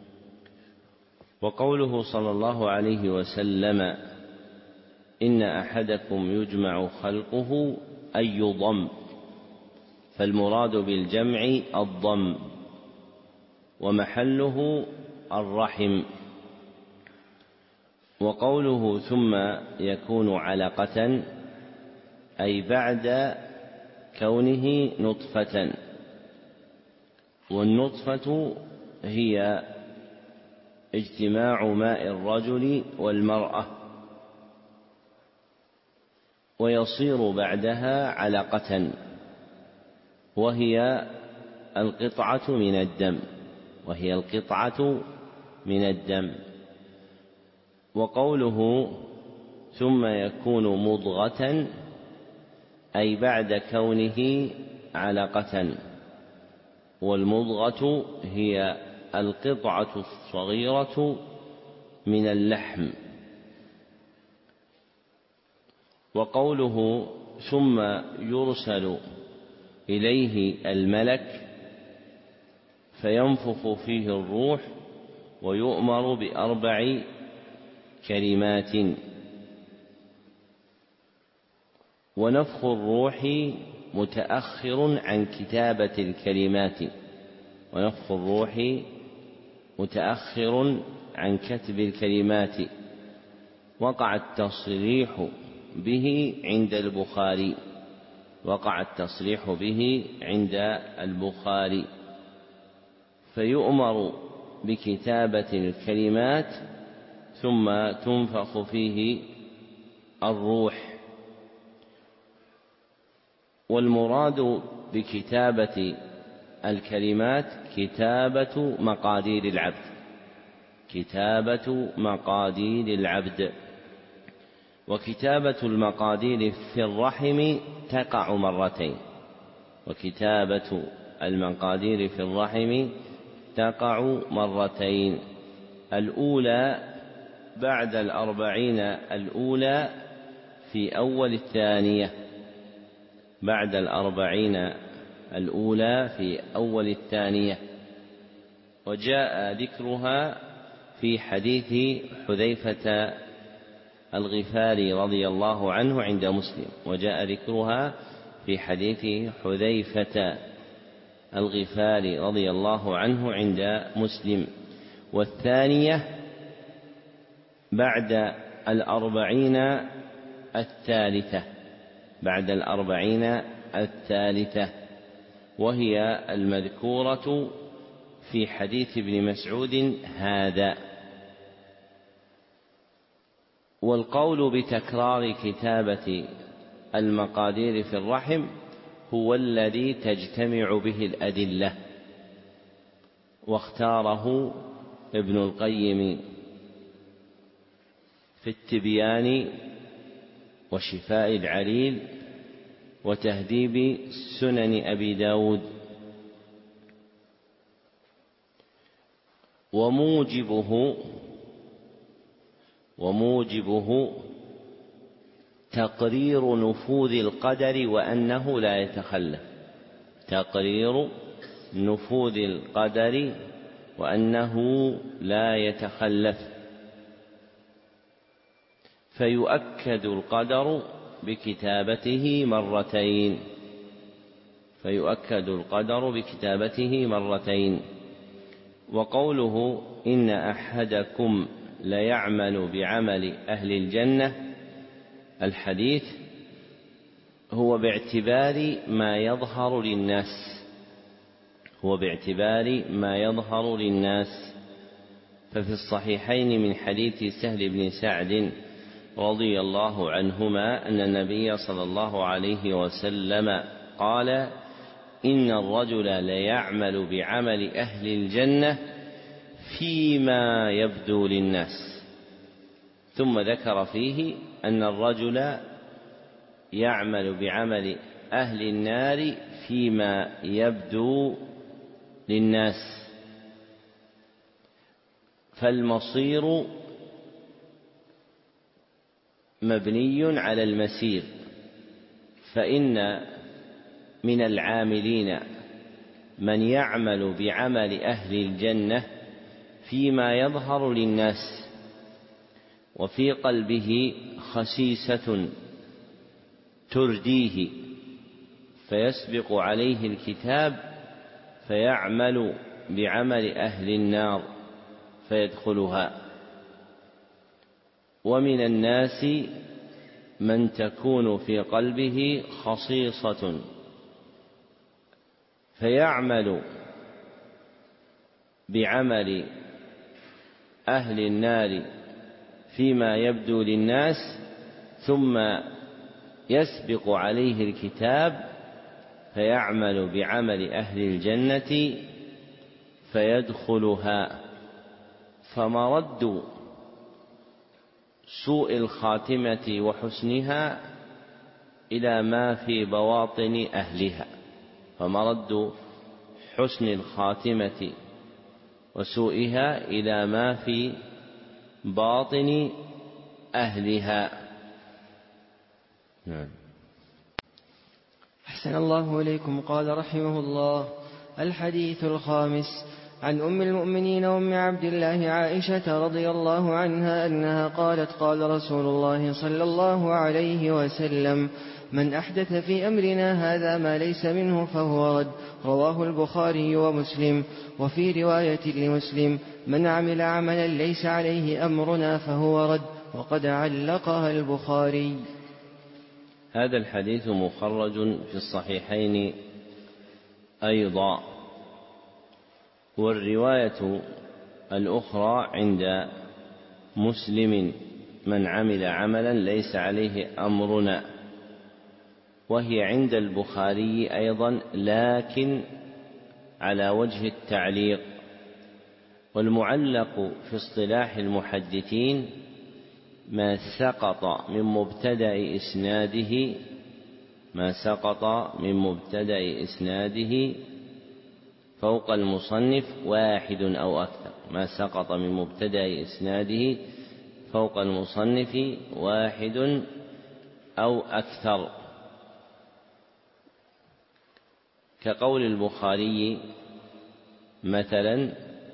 وقوله صلى الله عليه وسلم إن أحدكم يجمع خلقه أي يضم، فالمراد بالجمع الضم، ومحله الرحم. وقوله ثم يكون علقة أي بعد كونه نطفة، والنطفة هي اجتماع ماء الرجل والمرأة، ويصير بعدها علقة، وهي القطعة من الدم. وقوله ثم يكون مضغة أي بعد كونه علقة، والمضغة هي القطعة الصغيرة من اللحم. وقوله ثم يرسل إليه الملك فينفخ فيه الروح ويؤمر ب4 كلمات. ونفخ الروح متأخر عن كتابة الكلمات، كتب الكلمات. وقع التصريح به عند البخاري، فيؤمر بكتابة الكلمات ثم تنفخ فيه الروح. والمراد بكتابة الكلمات كتابة مقادير العبد. وكتابة المقادير في الرحم تقع مرتين، الأولى بعد 40 الأولى في أول الثانية، وجاء ذكرها في حديث حذيفة الغفاري رضي الله عنه عند مسلم. والثانية بعد 40 الثالثة، وهي المذكورة في حديث ابن مسعود هذا. والقول بتكرار كتابة المقادير في الرحم هو الذي تجتمع به الأدلة، واختاره ابن القيم في التبيان وشفاء العليل وتهذيب سنن أبي داود. وموجبه تقرير نفوذ القدر وأنه لا يتخلف، فيؤكد القدر بكتابته مرتين. وقوله إن أحدكم ليعمل بعمل أهل الجنة، الحديث هو باعتبار ما يظهر للناس. ففي الصحيحين من حديث سهل بن سعد رضي الله عنهما أن النبي صلى الله عليه وسلم قال إن الرجل ليعمل بعمل أهل الجنة فيما يبدو للناس، ثم ذكر فيه أن الرجل يعمل بعمل أهل النار فيما يبدو للناس، فالمصير مبني على المسير، فإن من العاملين من يعمل بعمل أهل الجنة فيما يظهر للناس، وفي قلبه خسيسة ترديه، فيسبق عليه الكتاب فيعمل بعمل أهل النار فيدخلها. ومن الناس من تكون في قلبه خصيصة فيعمل بعمل أهل النار فيما يبدو للناس، ثم يسبق عليه الكتاب فيعمل بعمل أهل الجنة فيدخلها. فمرد سوء الخاتمة وحسنها إلى ما في بواطن أهلها، فمرد حسن الخاتمة وسوءها إلى ما في باطن أهلها. أحسن الله إليكم. قال رحمه الله: الحديث الخامس: عن أم المؤمنين أم عبد الله عائشة رضي الله عنها أنها قالت: قال رسول الله صلى الله عليه وسلم: من أحدث في أمرنا هذا ما ليس منه فهو رد. رواه البخاري ومسلم. وفي رواية لمسلم: من عمل عملا ليس عليه أمرنا فهو رد. وقد علقها البخاري. هذا الحديث مخرج في الصحيحين أيضا، والرواية الأخرى عند مسلم: من عمل عملا ليس عليه أمرنا، وهي عند البخاري أيضا لكن على وجه التعليق. والمعلق في اصطلاح المحدثين ما سقط من مبتدأ إسناده فوق المصنف واحد أو أكثر، ما سقط من مبتدأ إسناده فوق المصنف واحد أو أكثر، كقول البخاري مثلا: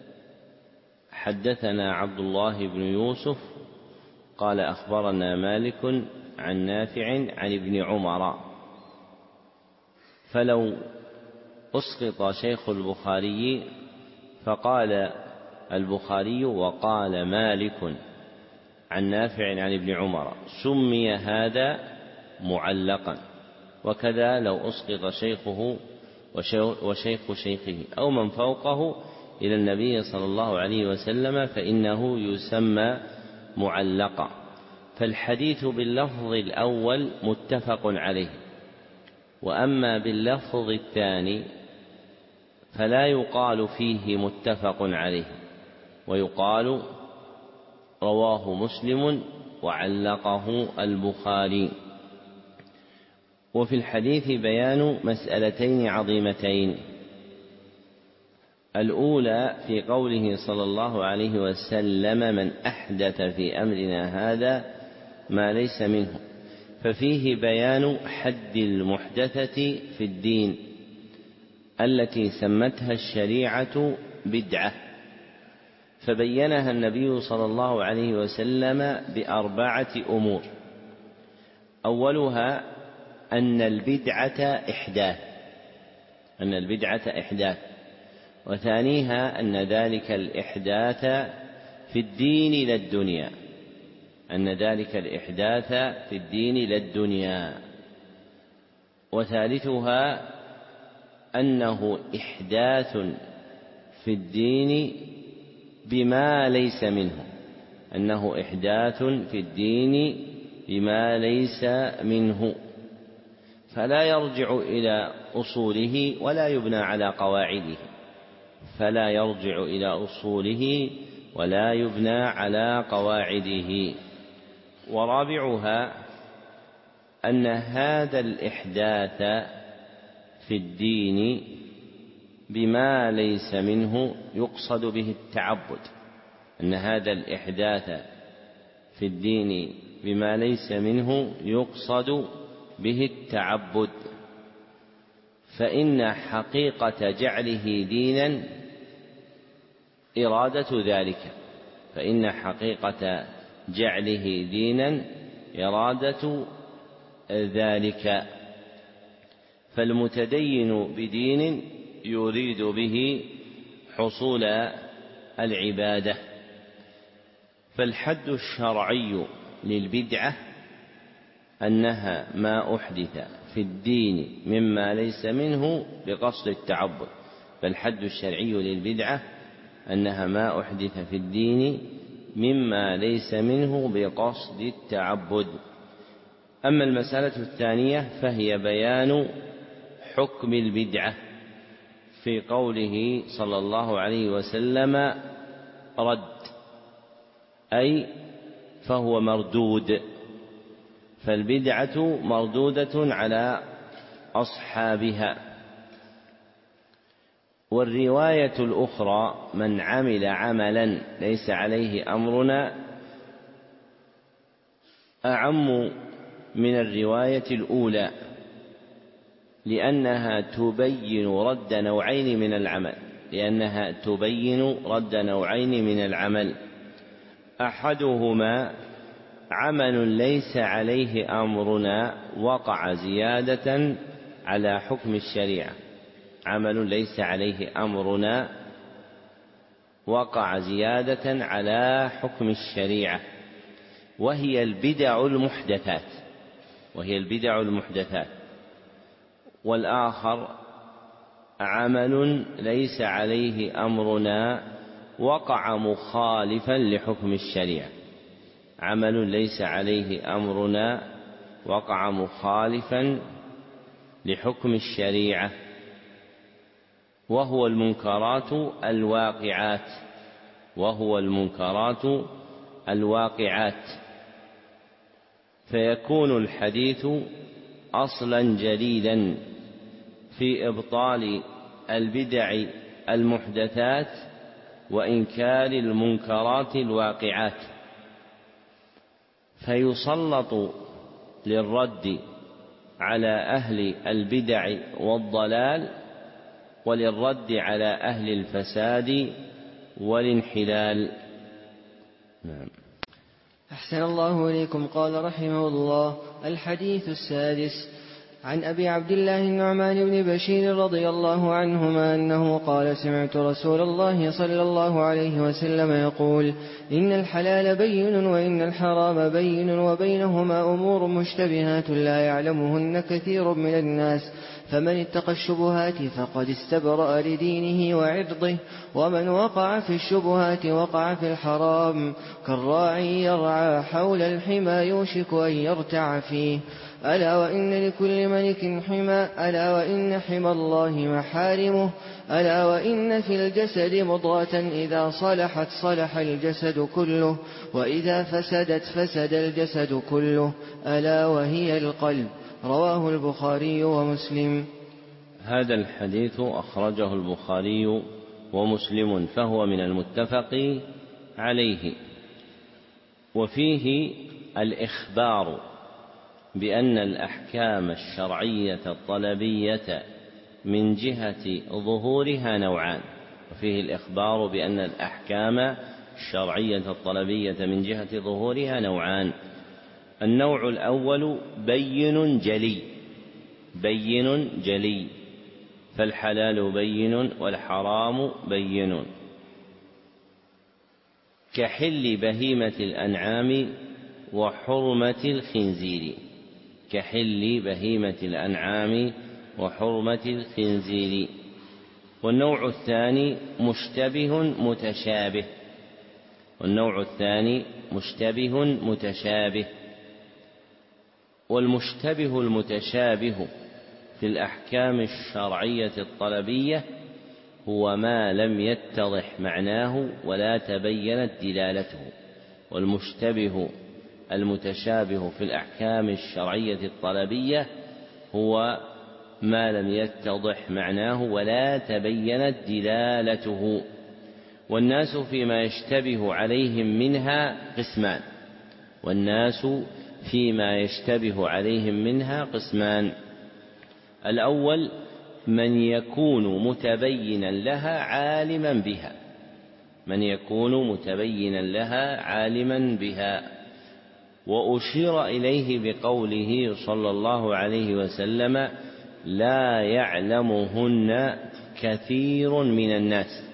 حدثنا عبد الله بن يوسف قال أخبرنا مالك عن نافع عن ابن عمر. فلو أسقط شيخ البخاري فقال البخاري وقال مالك عن نافع عن ابن عمر سمي هذا معلقا، وكذا لو أسقط شيخه وشيخ شيخه أو من فوقه إلى النبي صلى الله عليه وسلم فإنه يسمى معلقا. فالحديث باللفظ الأول متفق عليه، وأما باللفظ الثاني فلا يقال فيه متفق عليه، ويقال رواه مسلم وعلقه البخاري. وفي الحديث بيان مسألتين عظيمتين: الأولى في قوله صلى الله عليه وسلم: من أحدث في أمرنا هذا ما ليس منه، ففيه بيان حد المحدثة في الدين التي سمتها الشريعة بدعة، فبينها النبي صلى الله عليه وسلم بأربعة أمور: أولها أن البدعة إحداث، وثانيها أن ذلك الإحداث في الدين لا الدنيا، وثالثها أنه إحداث في الدين بما ليس منه، فلا يرجع إلى أصوله ولا يبنى على قواعده. ورابعها أن هذا الإحداث في الدين بما ليس منه يقصد به التعبد، أن هذا الإحداث في الدين بما ليس منه يقصد به التعبد، فإن حقيقة جعله دينا إرادة ذلك، فإن حقيقة جعله دينا إرادة ذلك. فالمتدين بدين يريد به حصول العبادة. فالحد الشرعي للبدعة أنها ما أحدث في الدين مما ليس منه بقصد التعبد، فالحد الشرعي للبدعة أنها ما أحدث في الدين مما ليس منه بقصد التعبد. أما المسألة الثانية فهي بيان حكم البدعة في قوله صلى الله عليه وسلم رد، أي فهو مردود، فالبدعة مردودة على أصحابها. والرواية الأخرى من عمل عملا ليس عليه أمرنا أعم من الرواية الأولى، لأنها تبين رد نوعين من العمل، أحدهما عمل ليس عليه أمرنا وقع زيادة على حكم الشريعة، عمل ليس عليه أمرنا وقع زيادة على حكم الشريعة، وهي البدع المحدثات. والآخر عمل ليس عليه أمرنا وقع مخالفا لحكم الشريعة، عمل ليس عليه أمرنا وقع مخالفا لحكم الشريعة، وهو المنكرات الواقعات. فيكون الحديث أصلا جليلا في إبطال البدع المحدثات وإنكار المنكرات الواقعات، فيسلط للرد على أهل البدع والضلال وللرد على أهل الفساد والانحلال. نعم. أحسن الله إليكم. قال رحمه الله: الحديث السادس عن أبي عبد الله النعمان بن بشير رضي الله عنهما أنه قال: سمعت رسول الله صلى الله عليه وسلم يقول: إن الحلال بين وإن الحرام بين وبينهما أمور مشتبهات لا يعلمهن كثير من الناس، فمن اتقى الشبهات فقد استبرأ لدينه وعرضه، ومن وقع في الشبهات وقع في الحرام، كالراعي يرعى حول الحمى يوشك أن يرتع فيه. ألا وإن لكل ملك حمى، ألا وإن حمى الله محارمه، ألا وإن في الجسد مضغة إذا صلحت صلح الجسد كله، وإذا فسدت فسد الجسد كله، ألا وهي القلب. رواه البخاري ومسلم. هذا الحديث أخرجه البخاري ومسلم، فهو من المتفق عليه، وفيه الإخبار بأن الأحكام الشرعية الطلبية من جهة ظهورها نوعان، وفيه الإخبار بأن الأحكام الشرعية الطلبية من جهة ظهورها نوعان: النوع الأول بين جلي، فالحلال بين والحرام بين، كحل بهيمة الأنعام وحرمة الخنزير. والنوع الثاني مشتبه متشابه. والمشتبه المتشابه في الأحكام الشرعية الطلبية هو ما لم يتضح معناه ولا تبينت دلالته. والمشتبه المتشابه في الأحكام الشرعية الطلبية هو ما لم يتضح معناه ولا تبينت دلالته. والناس فيما يشتبه عليهم منها قسمان، والناس فيما يشتبه عليهم منها قسمان: الأول من يكون متبينا لها عالما بها، من يكون متبينا لها عالما بها، وأشير إليه بقوله صلى الله عليه وسلم: لا يعلمهن كثير من الناس.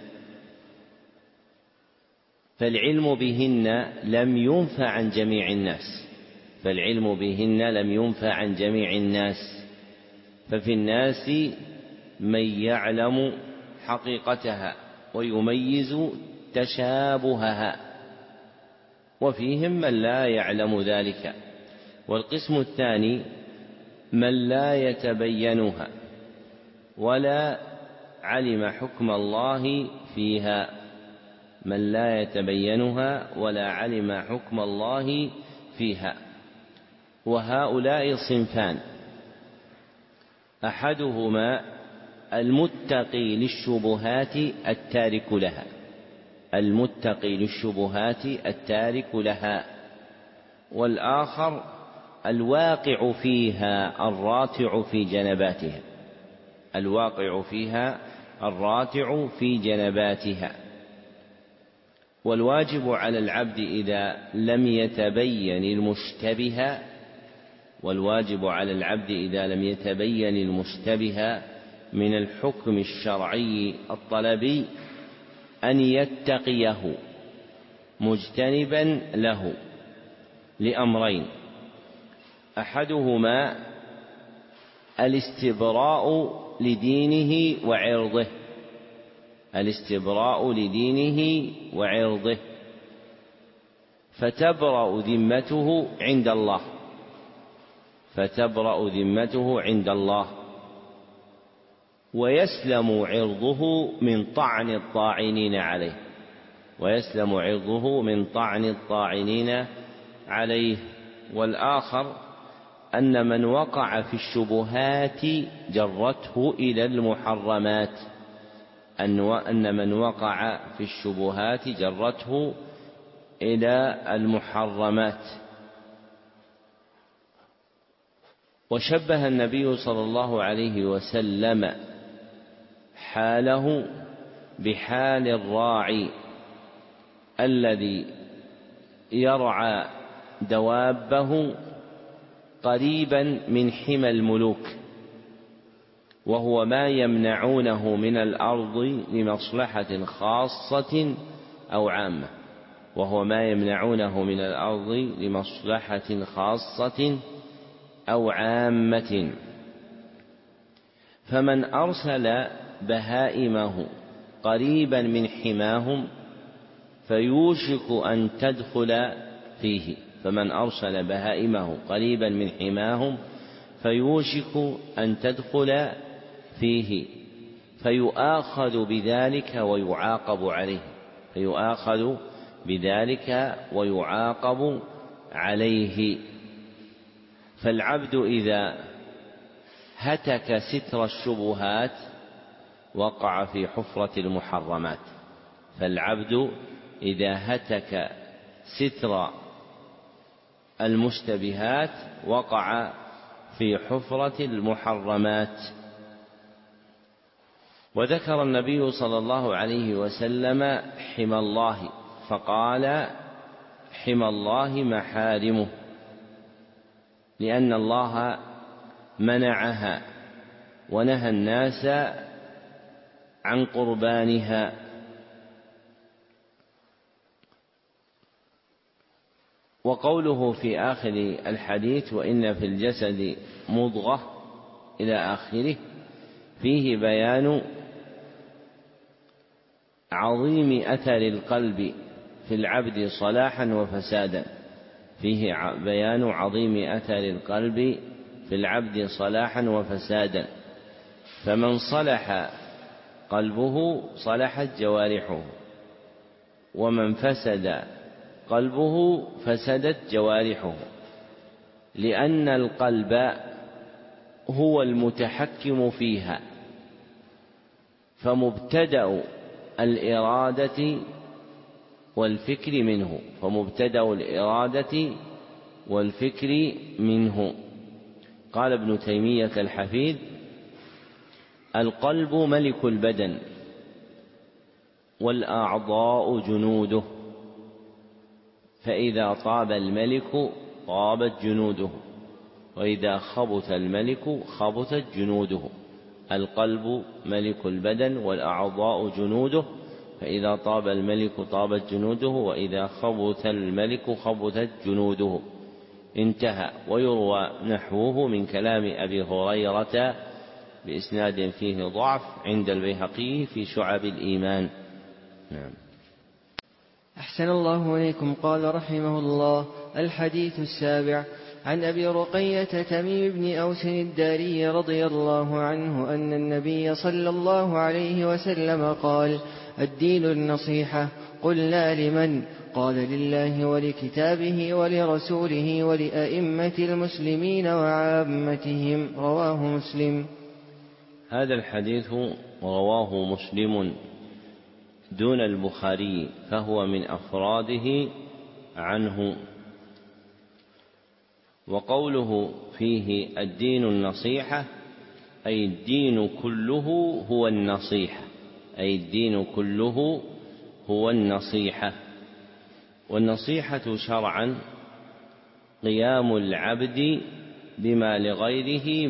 فالعلم بهن لم ينفى عن جميع الناس، فالعلم بهن لم ينفى عن جميع الناس، ففي الناس من يعلم حقيقتها ويميز تشابهها، وفيهم من لا يعلم ذلك. والقسم الثاني من لا يتبينها ولا علم حكم الله فيها، من لا يتبينها ولا علم حكم الله فيها. وهؤلاء صنفان: أحدهما المتقي للشبهات التارك لها، المتقي للشبهات التارك لها، والآخر الواقع فيها الراتع في جنباتها، الواقع فيها الراتع في جنباتها. والواجب على العبد إذا لم يتبين المشتبه، والواجب على العبد إذا لم يتبين المشتبه من الحكم الشرعي الطلبي أن يتقيه مجتنبا له لأمرين: أحدهما الاستبراء لدينه وعرضه، الاستبراء لدينه وعرضه، فتبرأ ذمته عند الله، فتبرأ ذمته عند الله، ويسلم عرضه من طعن الطاعنين عليه، ويسلم عرضه من طعن الطاعنين عليه. والآخر أن من وقع في الشبهات جرته إلى المحرمات، أن من وقع في الشبهات جرته إلى المحرمات. وشبه النبي صلى الله عليه وسلم حاله بحال الراعي الذي يرعى دوابه قريبا من حمى الملوك، وهو ما يمنعونه من الأرض لمصلحة خاصة أو عامة، وهو ما يمنعونه من الأرض لمصلحة خاصة أو عامة. فمن أرسل بهائمه قريبا من حماهم فيوشك أن تدخل فيه، فمن أرسل بهائمه قريبا من حماهم فيوشك أن تدخل فيه، فيؤاخذ بذلك ويعاقب عليه، فيؤاخذ بذلك ويعاقب عليه. فالعبد إذا هتك ستر الشبهات وقع في حفرة المحرمات، فالعبد إذا هتك ستر المشتبهات وقع في حفرة المحرمات. وذكر النبي صلى الله عليه وسلم حمى الله، فقال: حمى الله محارمه، لأن الله منعها ونهى الناس عن قربانها. وقوله في آخر الحديث: وإن في الجسد مضغة إلى آخره، فيه بيان عظيم أثر القلب في العبد صلاحا وفسادا، فيه بيان عظيم أثر القلب في العبد صلاحا وفسادا. فمن صلح قلبه صلحت جوارحه، ومن فسد قلبه فسدت جوارحه، لأن القلب هو المتحكم فيها، فمبتدأ الإرادة والفكر منه. قال ابن تيمية الحفيد: القلب ملك البدن، والأعضاء جنوده، فإذا طاب الملك طابت جنوده، وإذا خبث الملك خبثت جنوده. القلب ملك البدن والأعضاء جنوده، فإذا طاب الملك طابت جنوده، وإذا خبث الملك خبثت جنوده. انتهى. ويروى نحوه من كلام أبي هريرة بإسناد فيه ضعف عند البيهقي في شعب الإيمان. نعم. أحسن الله إليكم. قال رحمه الله: الحديث السابع. عن أبي رقية تميم بن أوس الداري رضي الله عنه أن النبي صلى الله عليه وسلم قال: الدين النصيحة. قلنا: لمن؟ قال: لله ولكتابه ولرسوله ولأئمة المسلمين وعامتهم. رواه مسلم. هذا الحديث رواه مسلم دون البخاري، فهو من أفراده عنه. وقوله فيه الدين النصيحة أي الدين كله هو النصيحة، والنصيحة شرعا قيام العبد بما لغيره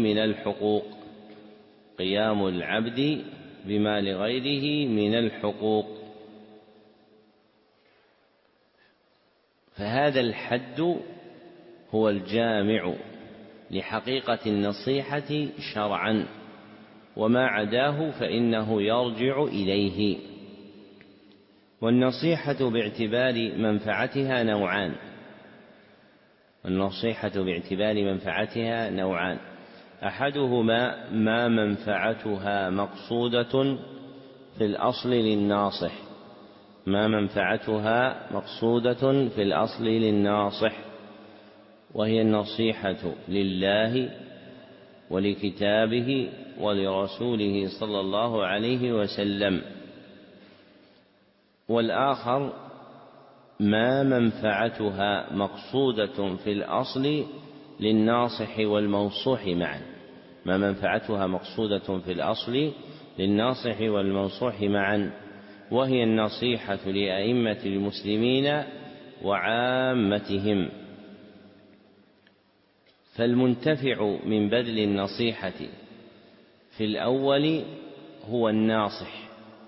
من الحقوق، فهذا الحد هو الجامع لحقيقة النصيحة شرعا، وما عداه فإنه يرجع إليه. والنصيحة باعتبار منفعتها نوعان: أحدهما ما منفعتها مقصودة في الأصل للناصح، وهي النصيحة لله ولكتابه ولرسوله صلى الله عليه وسلم. والآخر ما منفعتها مقصودة في الأصل للناصح والمنصوح معا، وهي النصيحة لأئمة المسلمين وعامتهم. فالمنتفع من بذل النصيحة في الأول هو الناصح،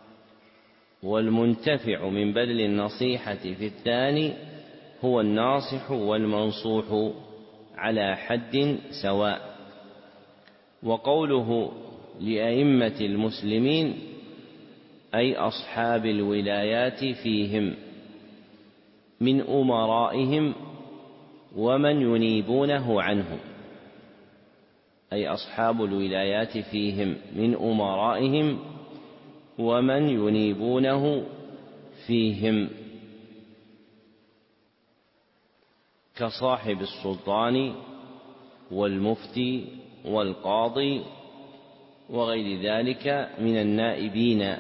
والمنتفع من بذل النصيحة في الثاني هو الناصح والمنصوح على حد سواء. وقوله لأئمة المسلمين أي أصحاب الولايات فيهم من أمرائهم ومن ينيبونه عنهم، أي أصحاب الولايات فيهم من أمرائهم ومن ينيبونه فيهم، كصاحب السلطان والمفتي والقاضي وغير ذلك من النائبين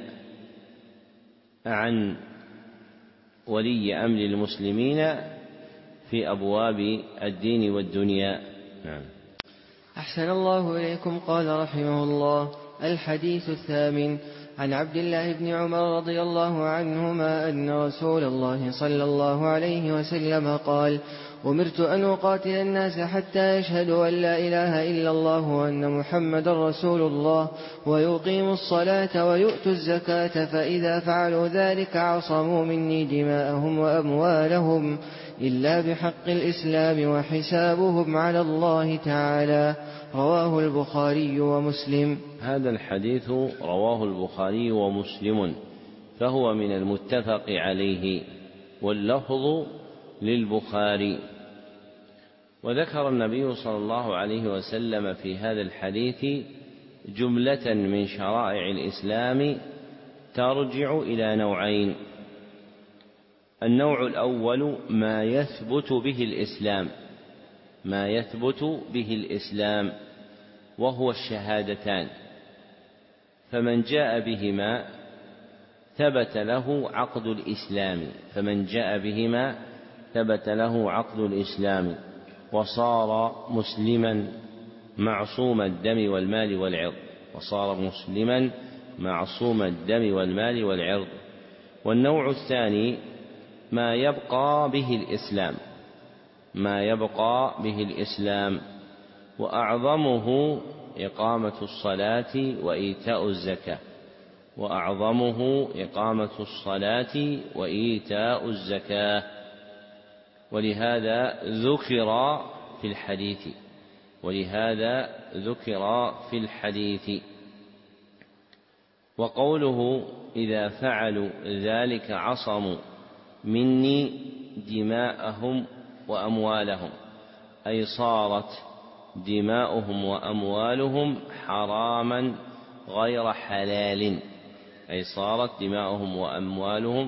عن ولي أمر المسلمين في أبواب الدين والدنيا. نعم. أحسن الله إليكم. قال رحمه الله: الحديث الثامن. عن عبد الله بن عمر رضي الله عنهما أن رسول الله صلى الله عليه وسلم قال: أمرت أن أقاتل الناس حتى يشهدوا أن لا إله إلا الله وأن محمدا رسول الله ويقيموا الصلاة ويؤتوا الزكاة، فإذا فعلوا ذلك عصموا مني دماءهم وأموالهم إلا بحق الإسلام وحسابهم على الله تعالى. رواه البخاري ومسلم. هذا الحديث رواه البخاري ومسلم، فهو من المتفق عليه، واللفظ للبخاري. وذكر النبي صلى الله عليه وسلم في هذا الحديث جملة من شرائع الإسلام ترجع إلى نوعين: النوع الأول ما يثبت به الإسلام، وهو الشهادتان، فمن جاء بهما ثبت له عقد الإسلام، فمن جاء بهما ثبت له عقد الإسلام وصار مسلما معصوم الدم والمال والعرض، وصار مسلما معصوم الدم والمال والعرض. والنوع الثاني ما يبقى به الإسلام، ما يبقى به الإسلام، وأعظمه إقامة الصلاة وإيتاء الزكاة، وأعظمه إقامة الصلاة وإيتاء الزكاة. ولهذا ذكر في الحديث، ولهذا ذكر في الحديث. وقوله إذا فعلوا ذلك عصموا مني دماءهم وأموالهم، أي صارت دماؤهم وأموالهم حراما غير حلال، أي صارت دماؤهم وأموالهم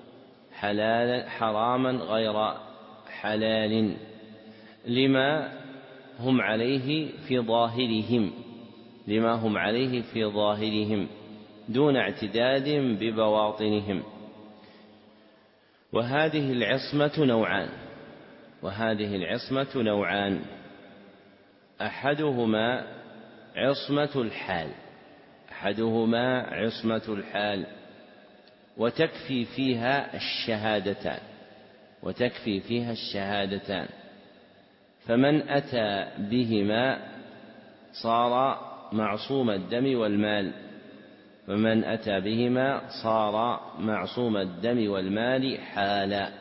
حراما غير حلال لما هم عليه في ظاهرهم، لما هم عليه في ظاهرهم دون اعتداد ببواطنهم. وهذه العصمة نوعان، وهذه العصمة نوعان، أحدهما عصمة الحال، أحدهما عصمة الحال، وتكفي فيها الشهادتان، وتكفي فيها الشهادتان، فمن أتى بهما صار معصوم الدم والمال، فمن أتى بهما صار معصوم الدم والمال حالا.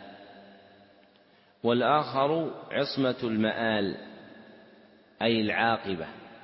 والآخر عصمة المآل أي العاقبة،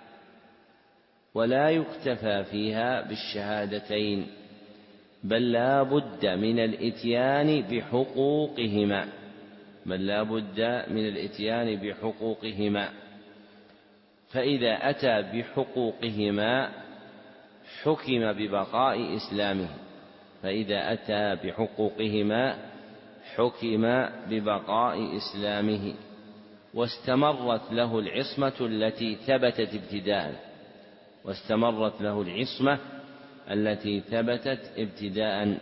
ولا يكتفى فيها بالشهادتين، بل لا بد من الإتيان بحقوقهما، بل لا بد من الإتيان بحقوقهما. فإذا أتى بحقوقهما حكم ببقاء إسلامه، فإذا أتى بحقوقهما حكم ببقاء إسلامه، واستمرت له العصمة التي ثبتت ابتداء، واستمرت له العصمة التي ثبتت ابتداء.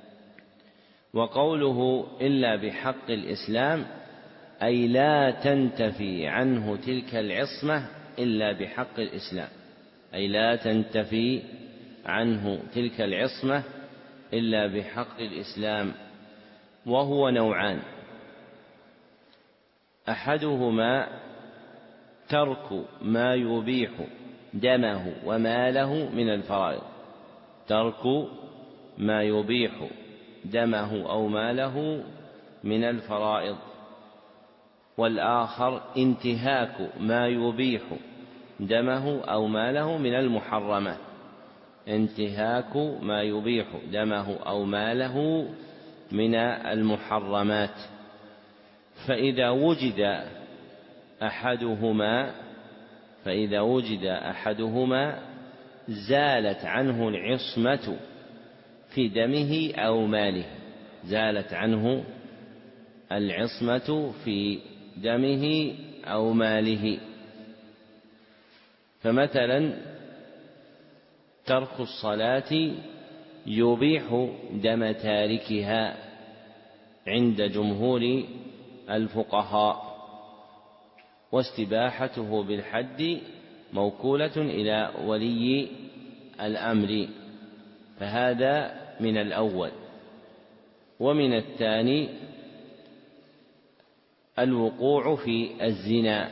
وقوله إلا بحق الإسلام أي لا تنتفي عنه تلك العصمة إلا بحق الإسلام، أي لا تنتفي عنه تلك العصمة إلا بحق الإسلام. وهو نوعان، أحدهما ترك ما يبيح دمه وماله من الفرائض، ترك ما يبيح دمه أو ماله من الفرائض. والآخر انتهاك ما يبيح دمه أو ماله من المحرمات، انتهاك ما يبيح دمه أو ماله من المحرمات. فإذا وجد أحدهما زالت عنه العصمة في دمه أو ماله، زالت عنه العصمة في دمه أو ماله. فمثلا ترك الصلاة يبيح دم تاركها عند جمهور الفقهاء، واستباحته بالحد موكولة إلى ولي الأمر، فهذا من الأول. ومن الثاني الوقوع في الزنا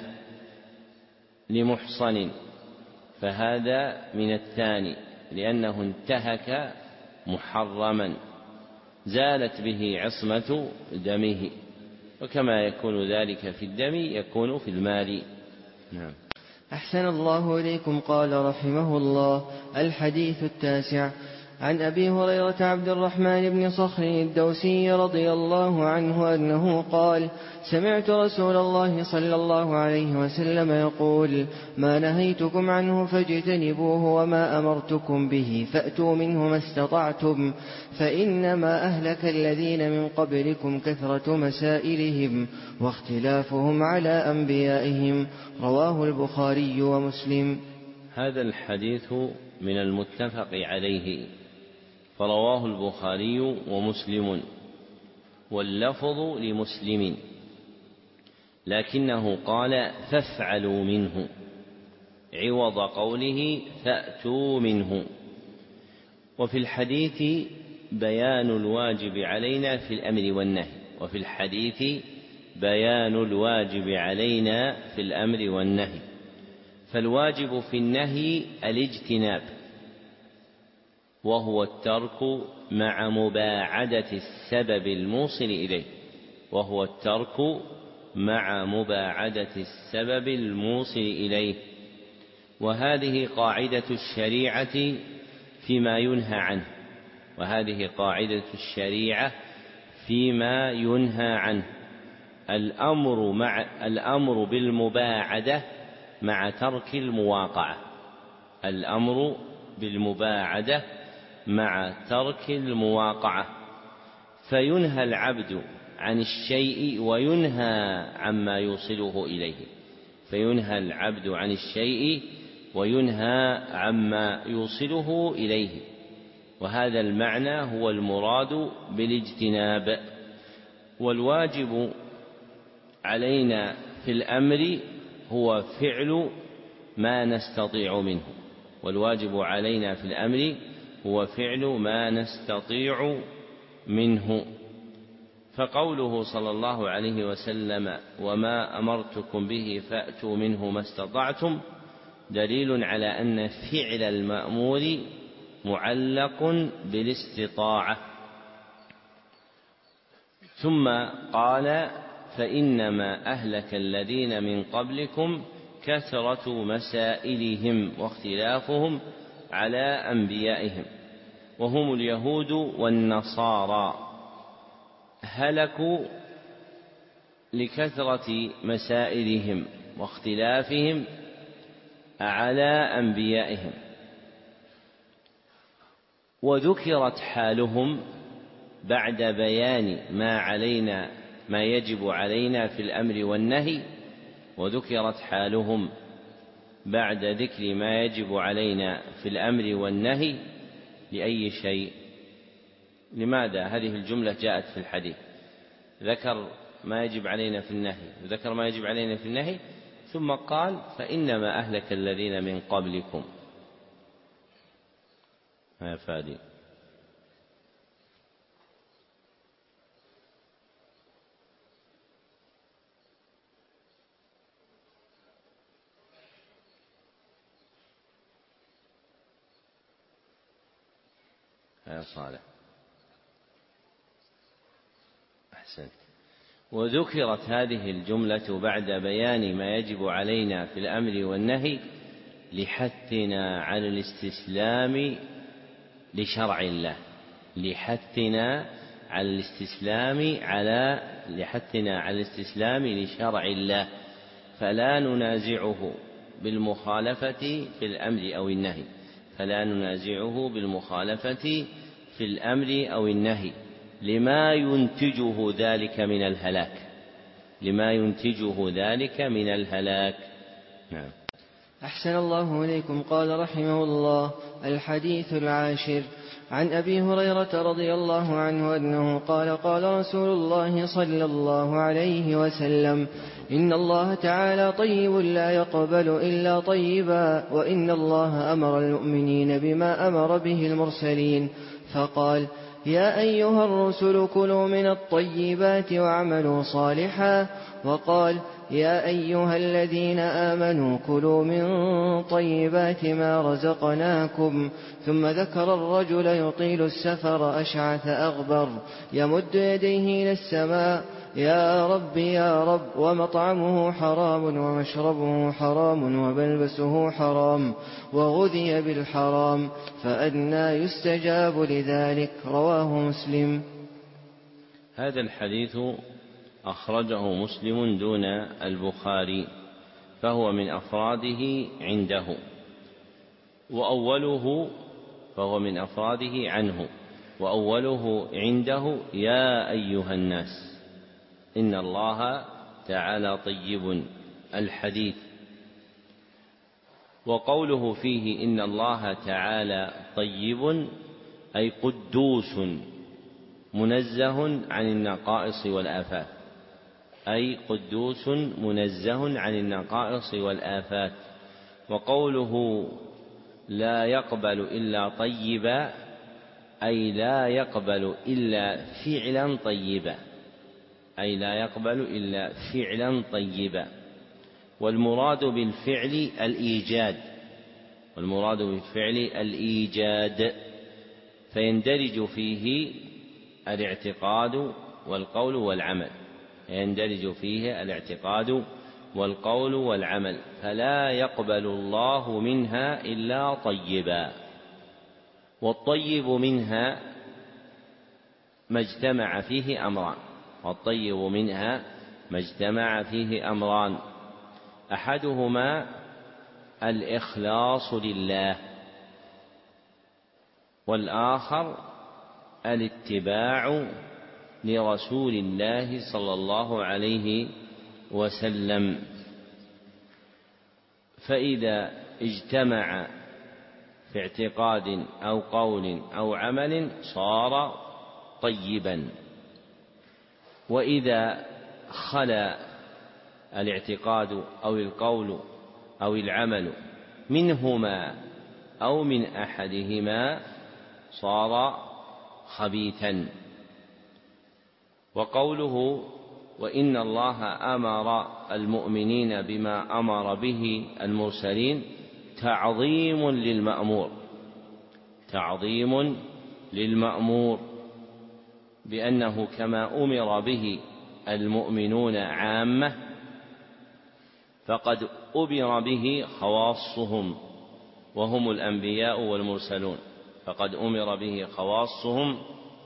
لمحصن، فهذا من الثاني لأنه انتهك محرما زالت به عصمة دمه، وكما يكون ذلك في الدم يكون في المال. نعم. أحسن الله إليكم. قال رحمه الله: الحديث التاسع. عن أبي هريرة عبد الرحمن بن صخر الدوسي رضي الله عنه أنه قال: سمعت رسول الله صلى الله عليه وسلم يقول: ما نهيتكم عنه فاجتنبوه، وما أمرتكم به فأتوا منه ما استطعتم، فإنما أهلك الذين من قبلكم كثرة مسائلهم واختلافهم على أنبيائهم. رواه البخاري ومسلم. هذا الحديث من المتفق عليه، فرواه البخاري ومسلم، واللفظ لمسلم، لكنه قال فافعلوا منه عوض قوله فأتوا منه. وفي الحديث بيان الواجب علينا في الأمر والنهي، وفي الحديث بيان الواجب علينا في الأمر والنهي. فالواجب في النهي الاجتناب، وهو الترك مع مباعدة السبب الموصل إليه، وهو الترك مع مباعدة السبب الموصل إليه. وهذه قاعدة الشريعة فيما ينهى عنه، وهذه قاعدة الشريعة فيما ينهى عنه. الأمر بالمباعدة مع ترك المواقعة، الأمر بالمباعدة مع ترك المواقعة. فينهى العبد عن الشيء وينهى عما يوصله إليه، فينهى العبد عن الشيء وينهى عما يوصله إليه، وهذا المعنى هو المراد بالاجتناب. والواجب علينا في الأمر هو فعل ما نستطيع منه، والواجب علينا في الأمر هو فعل ما نستطيع منه. فقوله صلى الله عليه وسلم وما أمرتكم به فأتوا منه ما استطعتم دليل على أن فعل المأمور معلق بالاستطاعة. ثم قال فإنما أهلك الذين من قبلكم كثرة مسائلهم واختلافهم على أنبيائهم، وهم اليهود والنصارى، هلكوا لكثرة مسائلهم واختلافهم على أنبيائهم. وذكرت حالهم بعد بيان ما يجب علينا في الأمر والنهي، وذكرت حالهم بعد ذكر ما يجب علينا في الأمر والنهي لأي شيء. لماذا هذه الجملة جاءت في الحديث؟ ذكر ما يجب علينا في النهي وذكر ما يجب علينا في النهي، ثم قال فإنما أهلك الذين من قبلكم. يا فادي يا صالح أحسنت. وذكرت هذه الجملة بعد بيان ما يجب علينا في الأمر والنهي لحثنا على الاستسلام لشرع الله، لحثنا على الاستسلام لشرع الله، فلا ننازعه بالمخالفة في الأمر أو النهي، فلا ننازعه بالمخالفة في الأمر أو النهي لما ينتجه ذلك من الهلاك. نعم. أحسن الله إليكم. قال رحمه الله: الحديث العاشر عن أبي هريرة رضي الله عنه أنه قال: قال رسول الله صلى الله عليه وسلم: إن الله تعالى طيب لا يقبل إلا طيبا، وإن الله أمر المؤمنين بما أمر به المرسلين، فقال: يا أيها الرسل كلوا من الطيبات واعملوا صالحا، وقال: يا أيها الذين آمنوا كلوا من طيبات ما رزقناكم. ثم ذكر الرجل يطيل السفر أشعث أغبر يمد يديه إلى السماء: يا رب يا رب، ومطعمه حرام ومشربه حرام وملبسه حرام وغذي بالحرام، فأنى يستجاب لذلك؟ رواه مسلم. هذا الحديث أخرجه مسلم دون البخاري، فهو من أفراده عنده، فهو من أفراده عنه، وأوله عنده: يا أيها الناس إن الله تعالى طيب. الحديث. وقوله فيه إن الله تعالى طيب أي قدوس منزه عن النقائص والآفات، أي قدوس منزه عن النقائص والآفات. وقوله لا يقبل إلا طيبا أي لا يقبل إلا فعلا طيبا، أي لا يقبل إلا فعلا طيبا. والمراد بالفعل الإيجاد، والمراد بالفعل الإيجاد، فيندرج فيه الاعتقاد والقول والعمل، يندرج فيه الاعتقاد والقول والعمل، فلا يقبل الله منها إلا طيبا. والطيب منها ما اجتمع فيه أمران، والطيب منها ما اجتمع فيه أمران، أحدهما الإخلاص لله، والآخر الاتباع لرسول الله صلى الله عليه وسلم. فإذا اجتمع في اعتقاد أو قول أو عمل صار طيبا، وإذا خلا الاعتقاد أو القول أو العمل منهما أو من أحدهما صار خبيثا. وقوله وإن الله أمر المؤمنين بما أمر به المرسلين تعظيم للمأمور، تعظيم للمأمور، بأنه كما أمر به المؤمنون عامة فقد أمر به خواصهم وهم الأنبياء والمرسلون، فقد أمر به خواصهم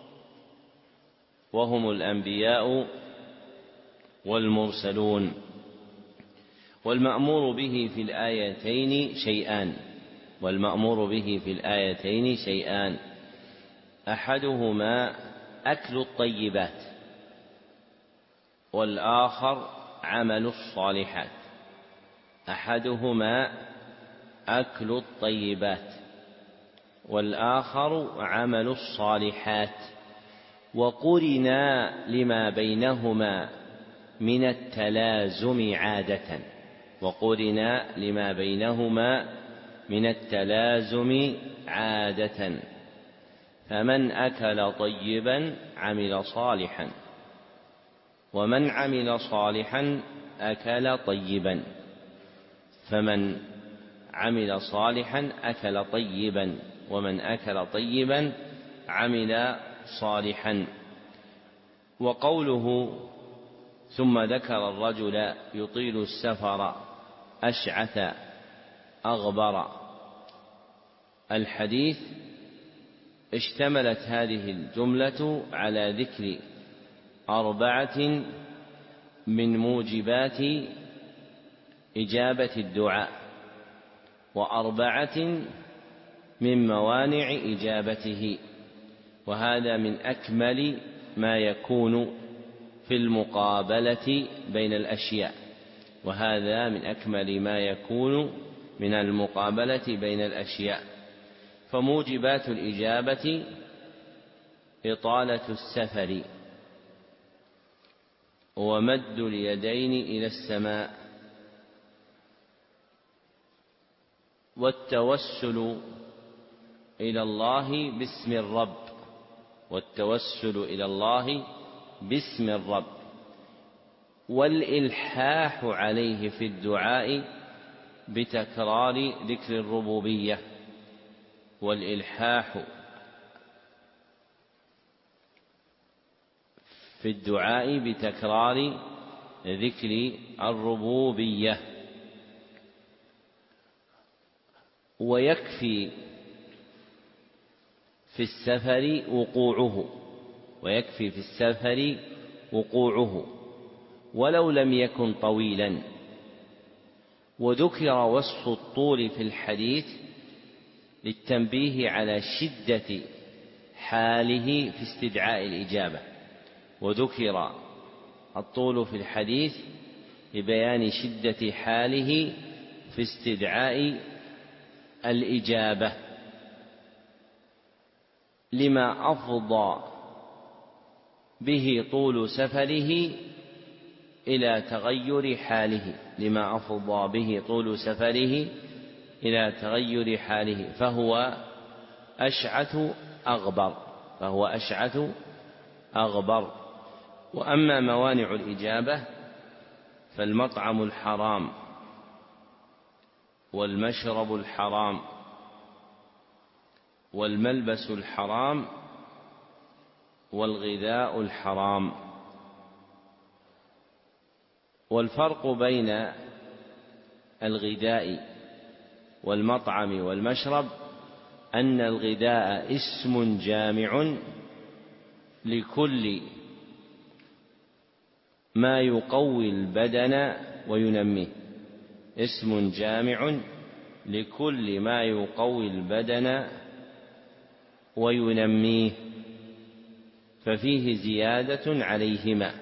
وهم الأنبياء والمرسلون. والمأمور به في الآيتين شيئان، والمأمور به في الآيتين شيئان، أحدهما أكل الطيبات، والآخر عمل الصالحات. أحدهما أكل الطيبات والآخر عمل الصالحات، وقرنا لما بينهما من التلازم عادة، وقرنا لما بينهما من التلازم عادة، فمن أكل طيبا عمل صالحا، ومن عمل صالحا أكل طيبا، فمن عمل صالحا أكل طيبا، ومن أكل طيبا عمل صالحا. وقوله ثم ذكر الرجل يطيل السفر أشعث أغبر، الحديث اشتملت هذه الجملة على ذكر 4 من موجبات إجابة الدعاء، و4 من موانع إجابته، وهذا من أكمل ما يكون في المقابلة بين الأشياء، وهذا من أكمل ما يكون من المقابلة بين الأشياء. فموجبات الإجابة إطالة السفر، ومد اليدين إلى السماء، والتوسل إلى الله باسم الرب، والتوسل إلى الله باسم الرب، والإلحاح عليه في الدعاء بتكرار ذكر الربوبية، والإلحاح في الدعاء بتكرار ذكر الربوبية. ويكفي في السفر وقوعه، ويكفي في السفر وقوعه ولو لم يكن طويلا. وذكر وصف الطول في الحديث للتنبيه على شدة حاله في استدعاء الإجابة، وذكر الطول في الحديث لبيان شدة حاله في استدعاء الإجابة لما أفضى به طول سفره إلى تغير حاله، لما أفضى به طول سفره إلى تغير حاله، فهو أشعث أغبر. وأما موانع الإجابة فالمطعم الحرام والمشرب الحرام والملبس الحرام والغذاء الحرام. والفرق بين الغذاء والمطعم والمشرب أن الغذاء اسم جامع لكل ما يقوي البدن وينميه، اسم جامع لكل ما يقوي البدن وينميه، ففيه زيادة عليهما.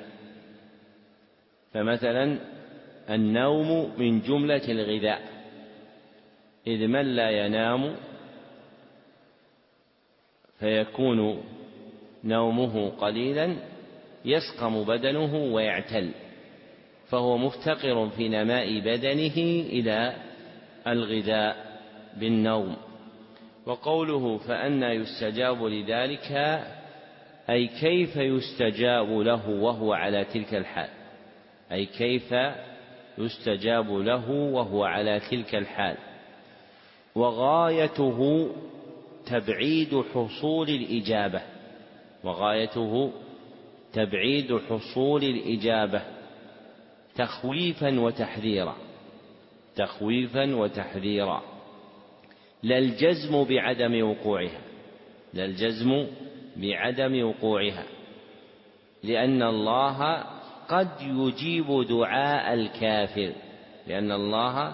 فمثلا النوم من جملة الغذاء، إذ من لا ينام فيكون نومه قليلا يسقم بدنه ويعتل، فهو مفتقر في نماء بدنه إلى الغذاء بالنوم. وقوله فأنى يستجاب لذلك أي كيف يستجاب له وهو على تلك الحال، أي كيف يستجاب له وهو على تلك الحال. وغايته تبعيد حصول الإجابة، وغايته تبعيد حصول الإجابة تخويفا وتحذيرا، تخويفا وتحذيرا، لا الجزم بعدم وقوعها، لا الجزم بعدم وقوعها، لأن الله قد يجيب دعاء الكافر، لأن الله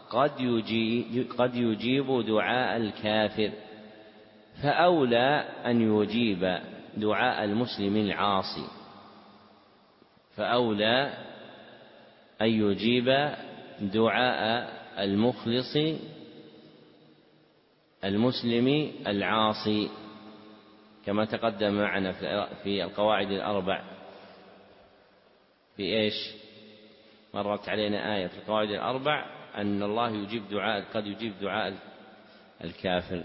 قد يجيب دعاء الكافر، فأولى أن يجيب دعاء المسلم العاصي، فأولى أن يجيب دعاء المخلص المسلم العاصي، كما تقدم معنا في القواعد الأربع. في إيش؟ مرت علينا آية في القواعد الأربع أن الله يجيب دعاء، قد يجيب دعاء الكافر.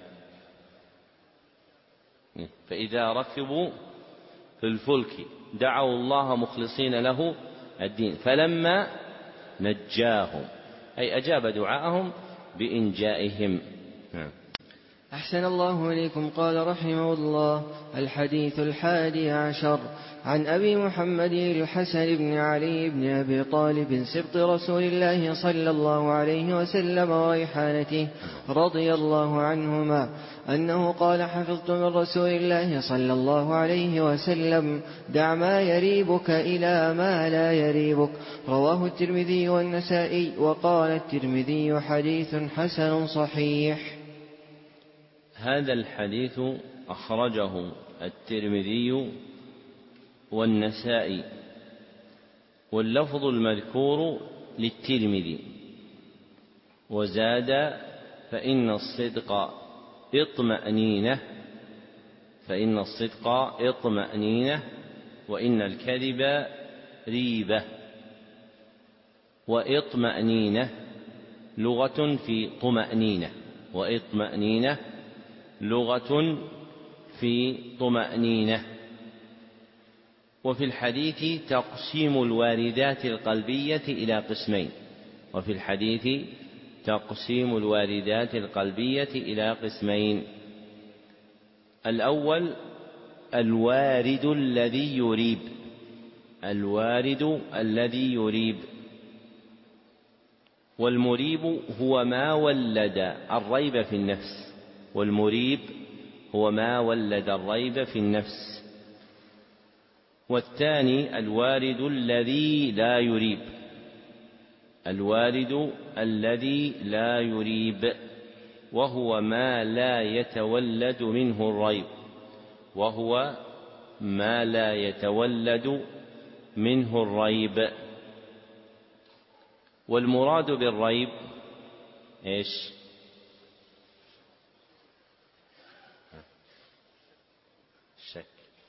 فإذا ركبوا في الفلك دعوا الله مخلصين له الدين فلما نجاهم، أي أجاب دعاءهم بإنجائهم. أحسن الله إليكم. قال رحمه الله: الحديث 11 عن أبي محمد الحسن بن علي بن أبي طالب سبط رسول الله صلى الله عليه وسلم وريحانته رضي الله عنهما أنه قال: حفظت من رسول الله صلى الله عليه وسلم: دع ما يريبك إلى ما لا يريبك. رواه الترمذي والنسائي. وقال الترمذي: حديث حسن صحيح. هذا الحديث أخرجه الترمذي والنسائي، واللفظ المذكور للترمذي، وزاد: فإن الصدق اطمأنينة، فإن الصدق اطمأنينة، وإن الكذب ريبة. وإطمأنينة لغة في طمأنينة، وإطمأنينة لغة في طمأنينة. وفي الحديث تقسيم الواردات القلبية إلى قسمين، وفي الحديث تقسيم الواردات القلبية إلى قسمين: الأول الوارد الذي يريب، الوارد الذي يريب. والمريب هو ما ولد الريب في النفس، والمريب هو ما ولد الريب في النفس. والثاني الوارد الذي لا يريب، الوارد الذي لا يريب، وهو ما لا يتولد منه الريب، وهو ما لا يتولد منه الريب. والمراد بالريب إيش؟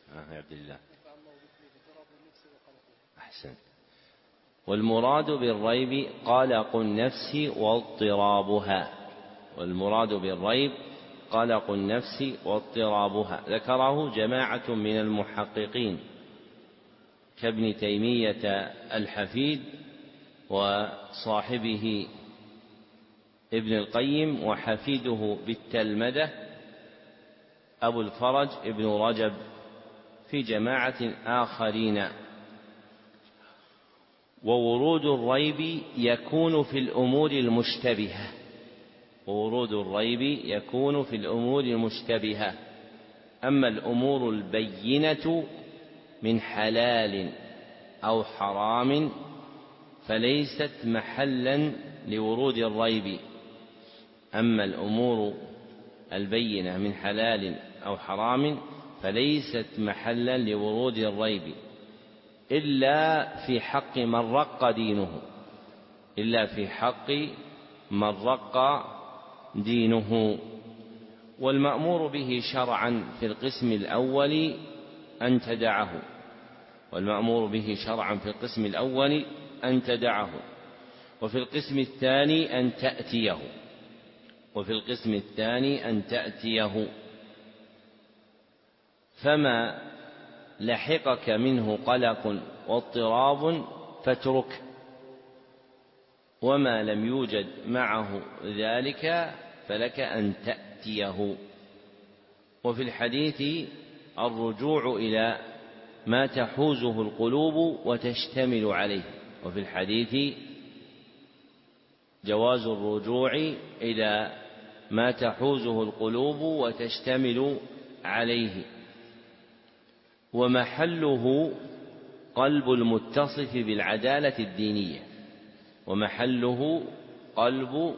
يا عبد الله. أحسن. والمراد بالريب قلق النفس واضطرابها. والمراد بالريب قلق النفس واضطرابها. ذكره جماعة من المحققين كابن تيمية الحفيد وصاحبه ابن القيم وحفيده بالتلمذة أبو الفرج ابن رجب في جماعة آخرين. وورود الريب يكون في الأمور المشتبهة. وورود الريب يكون في الأمور المشتبهة. أما الأمور البينة من حلال أو حرام فليست محلا لورود الريب. أما الأمور البينة من حلال أو حرام فليست محلا لورود الريب إلا في حق من رق دينه. إلا في حق من رق دينه. والمأمور به شرعا في القسم الأول أن تدعه. والمأمور به شرعا في القسم الأول أن تدعه. وفي القسم الثاني أن تأتيه. وفي القسم الثاني أن تأتيه. فما لحقك منه قلق واضطراب فاترك، وما لم يوجد معه ذلك فلك أن تأتيه. وفي الحديث الرجوع إلى ما تحوزه القلوب وتشتمل عليه. وفي الحديث جواز الرجوع إلى ما تحوزه القلوب وتشتمل عليه. ومحله قلب المتصف بالعدالة الدينية. ومحله قلب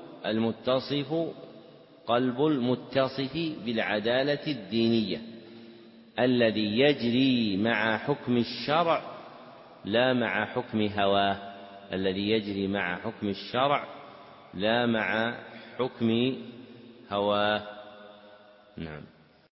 المتصف بالعدالة الدينية الذي يجري مع حكم الشرع لا مع حكم هواه. الذي يجري مع حكم الشرع لا مع حكم هواه. نعم.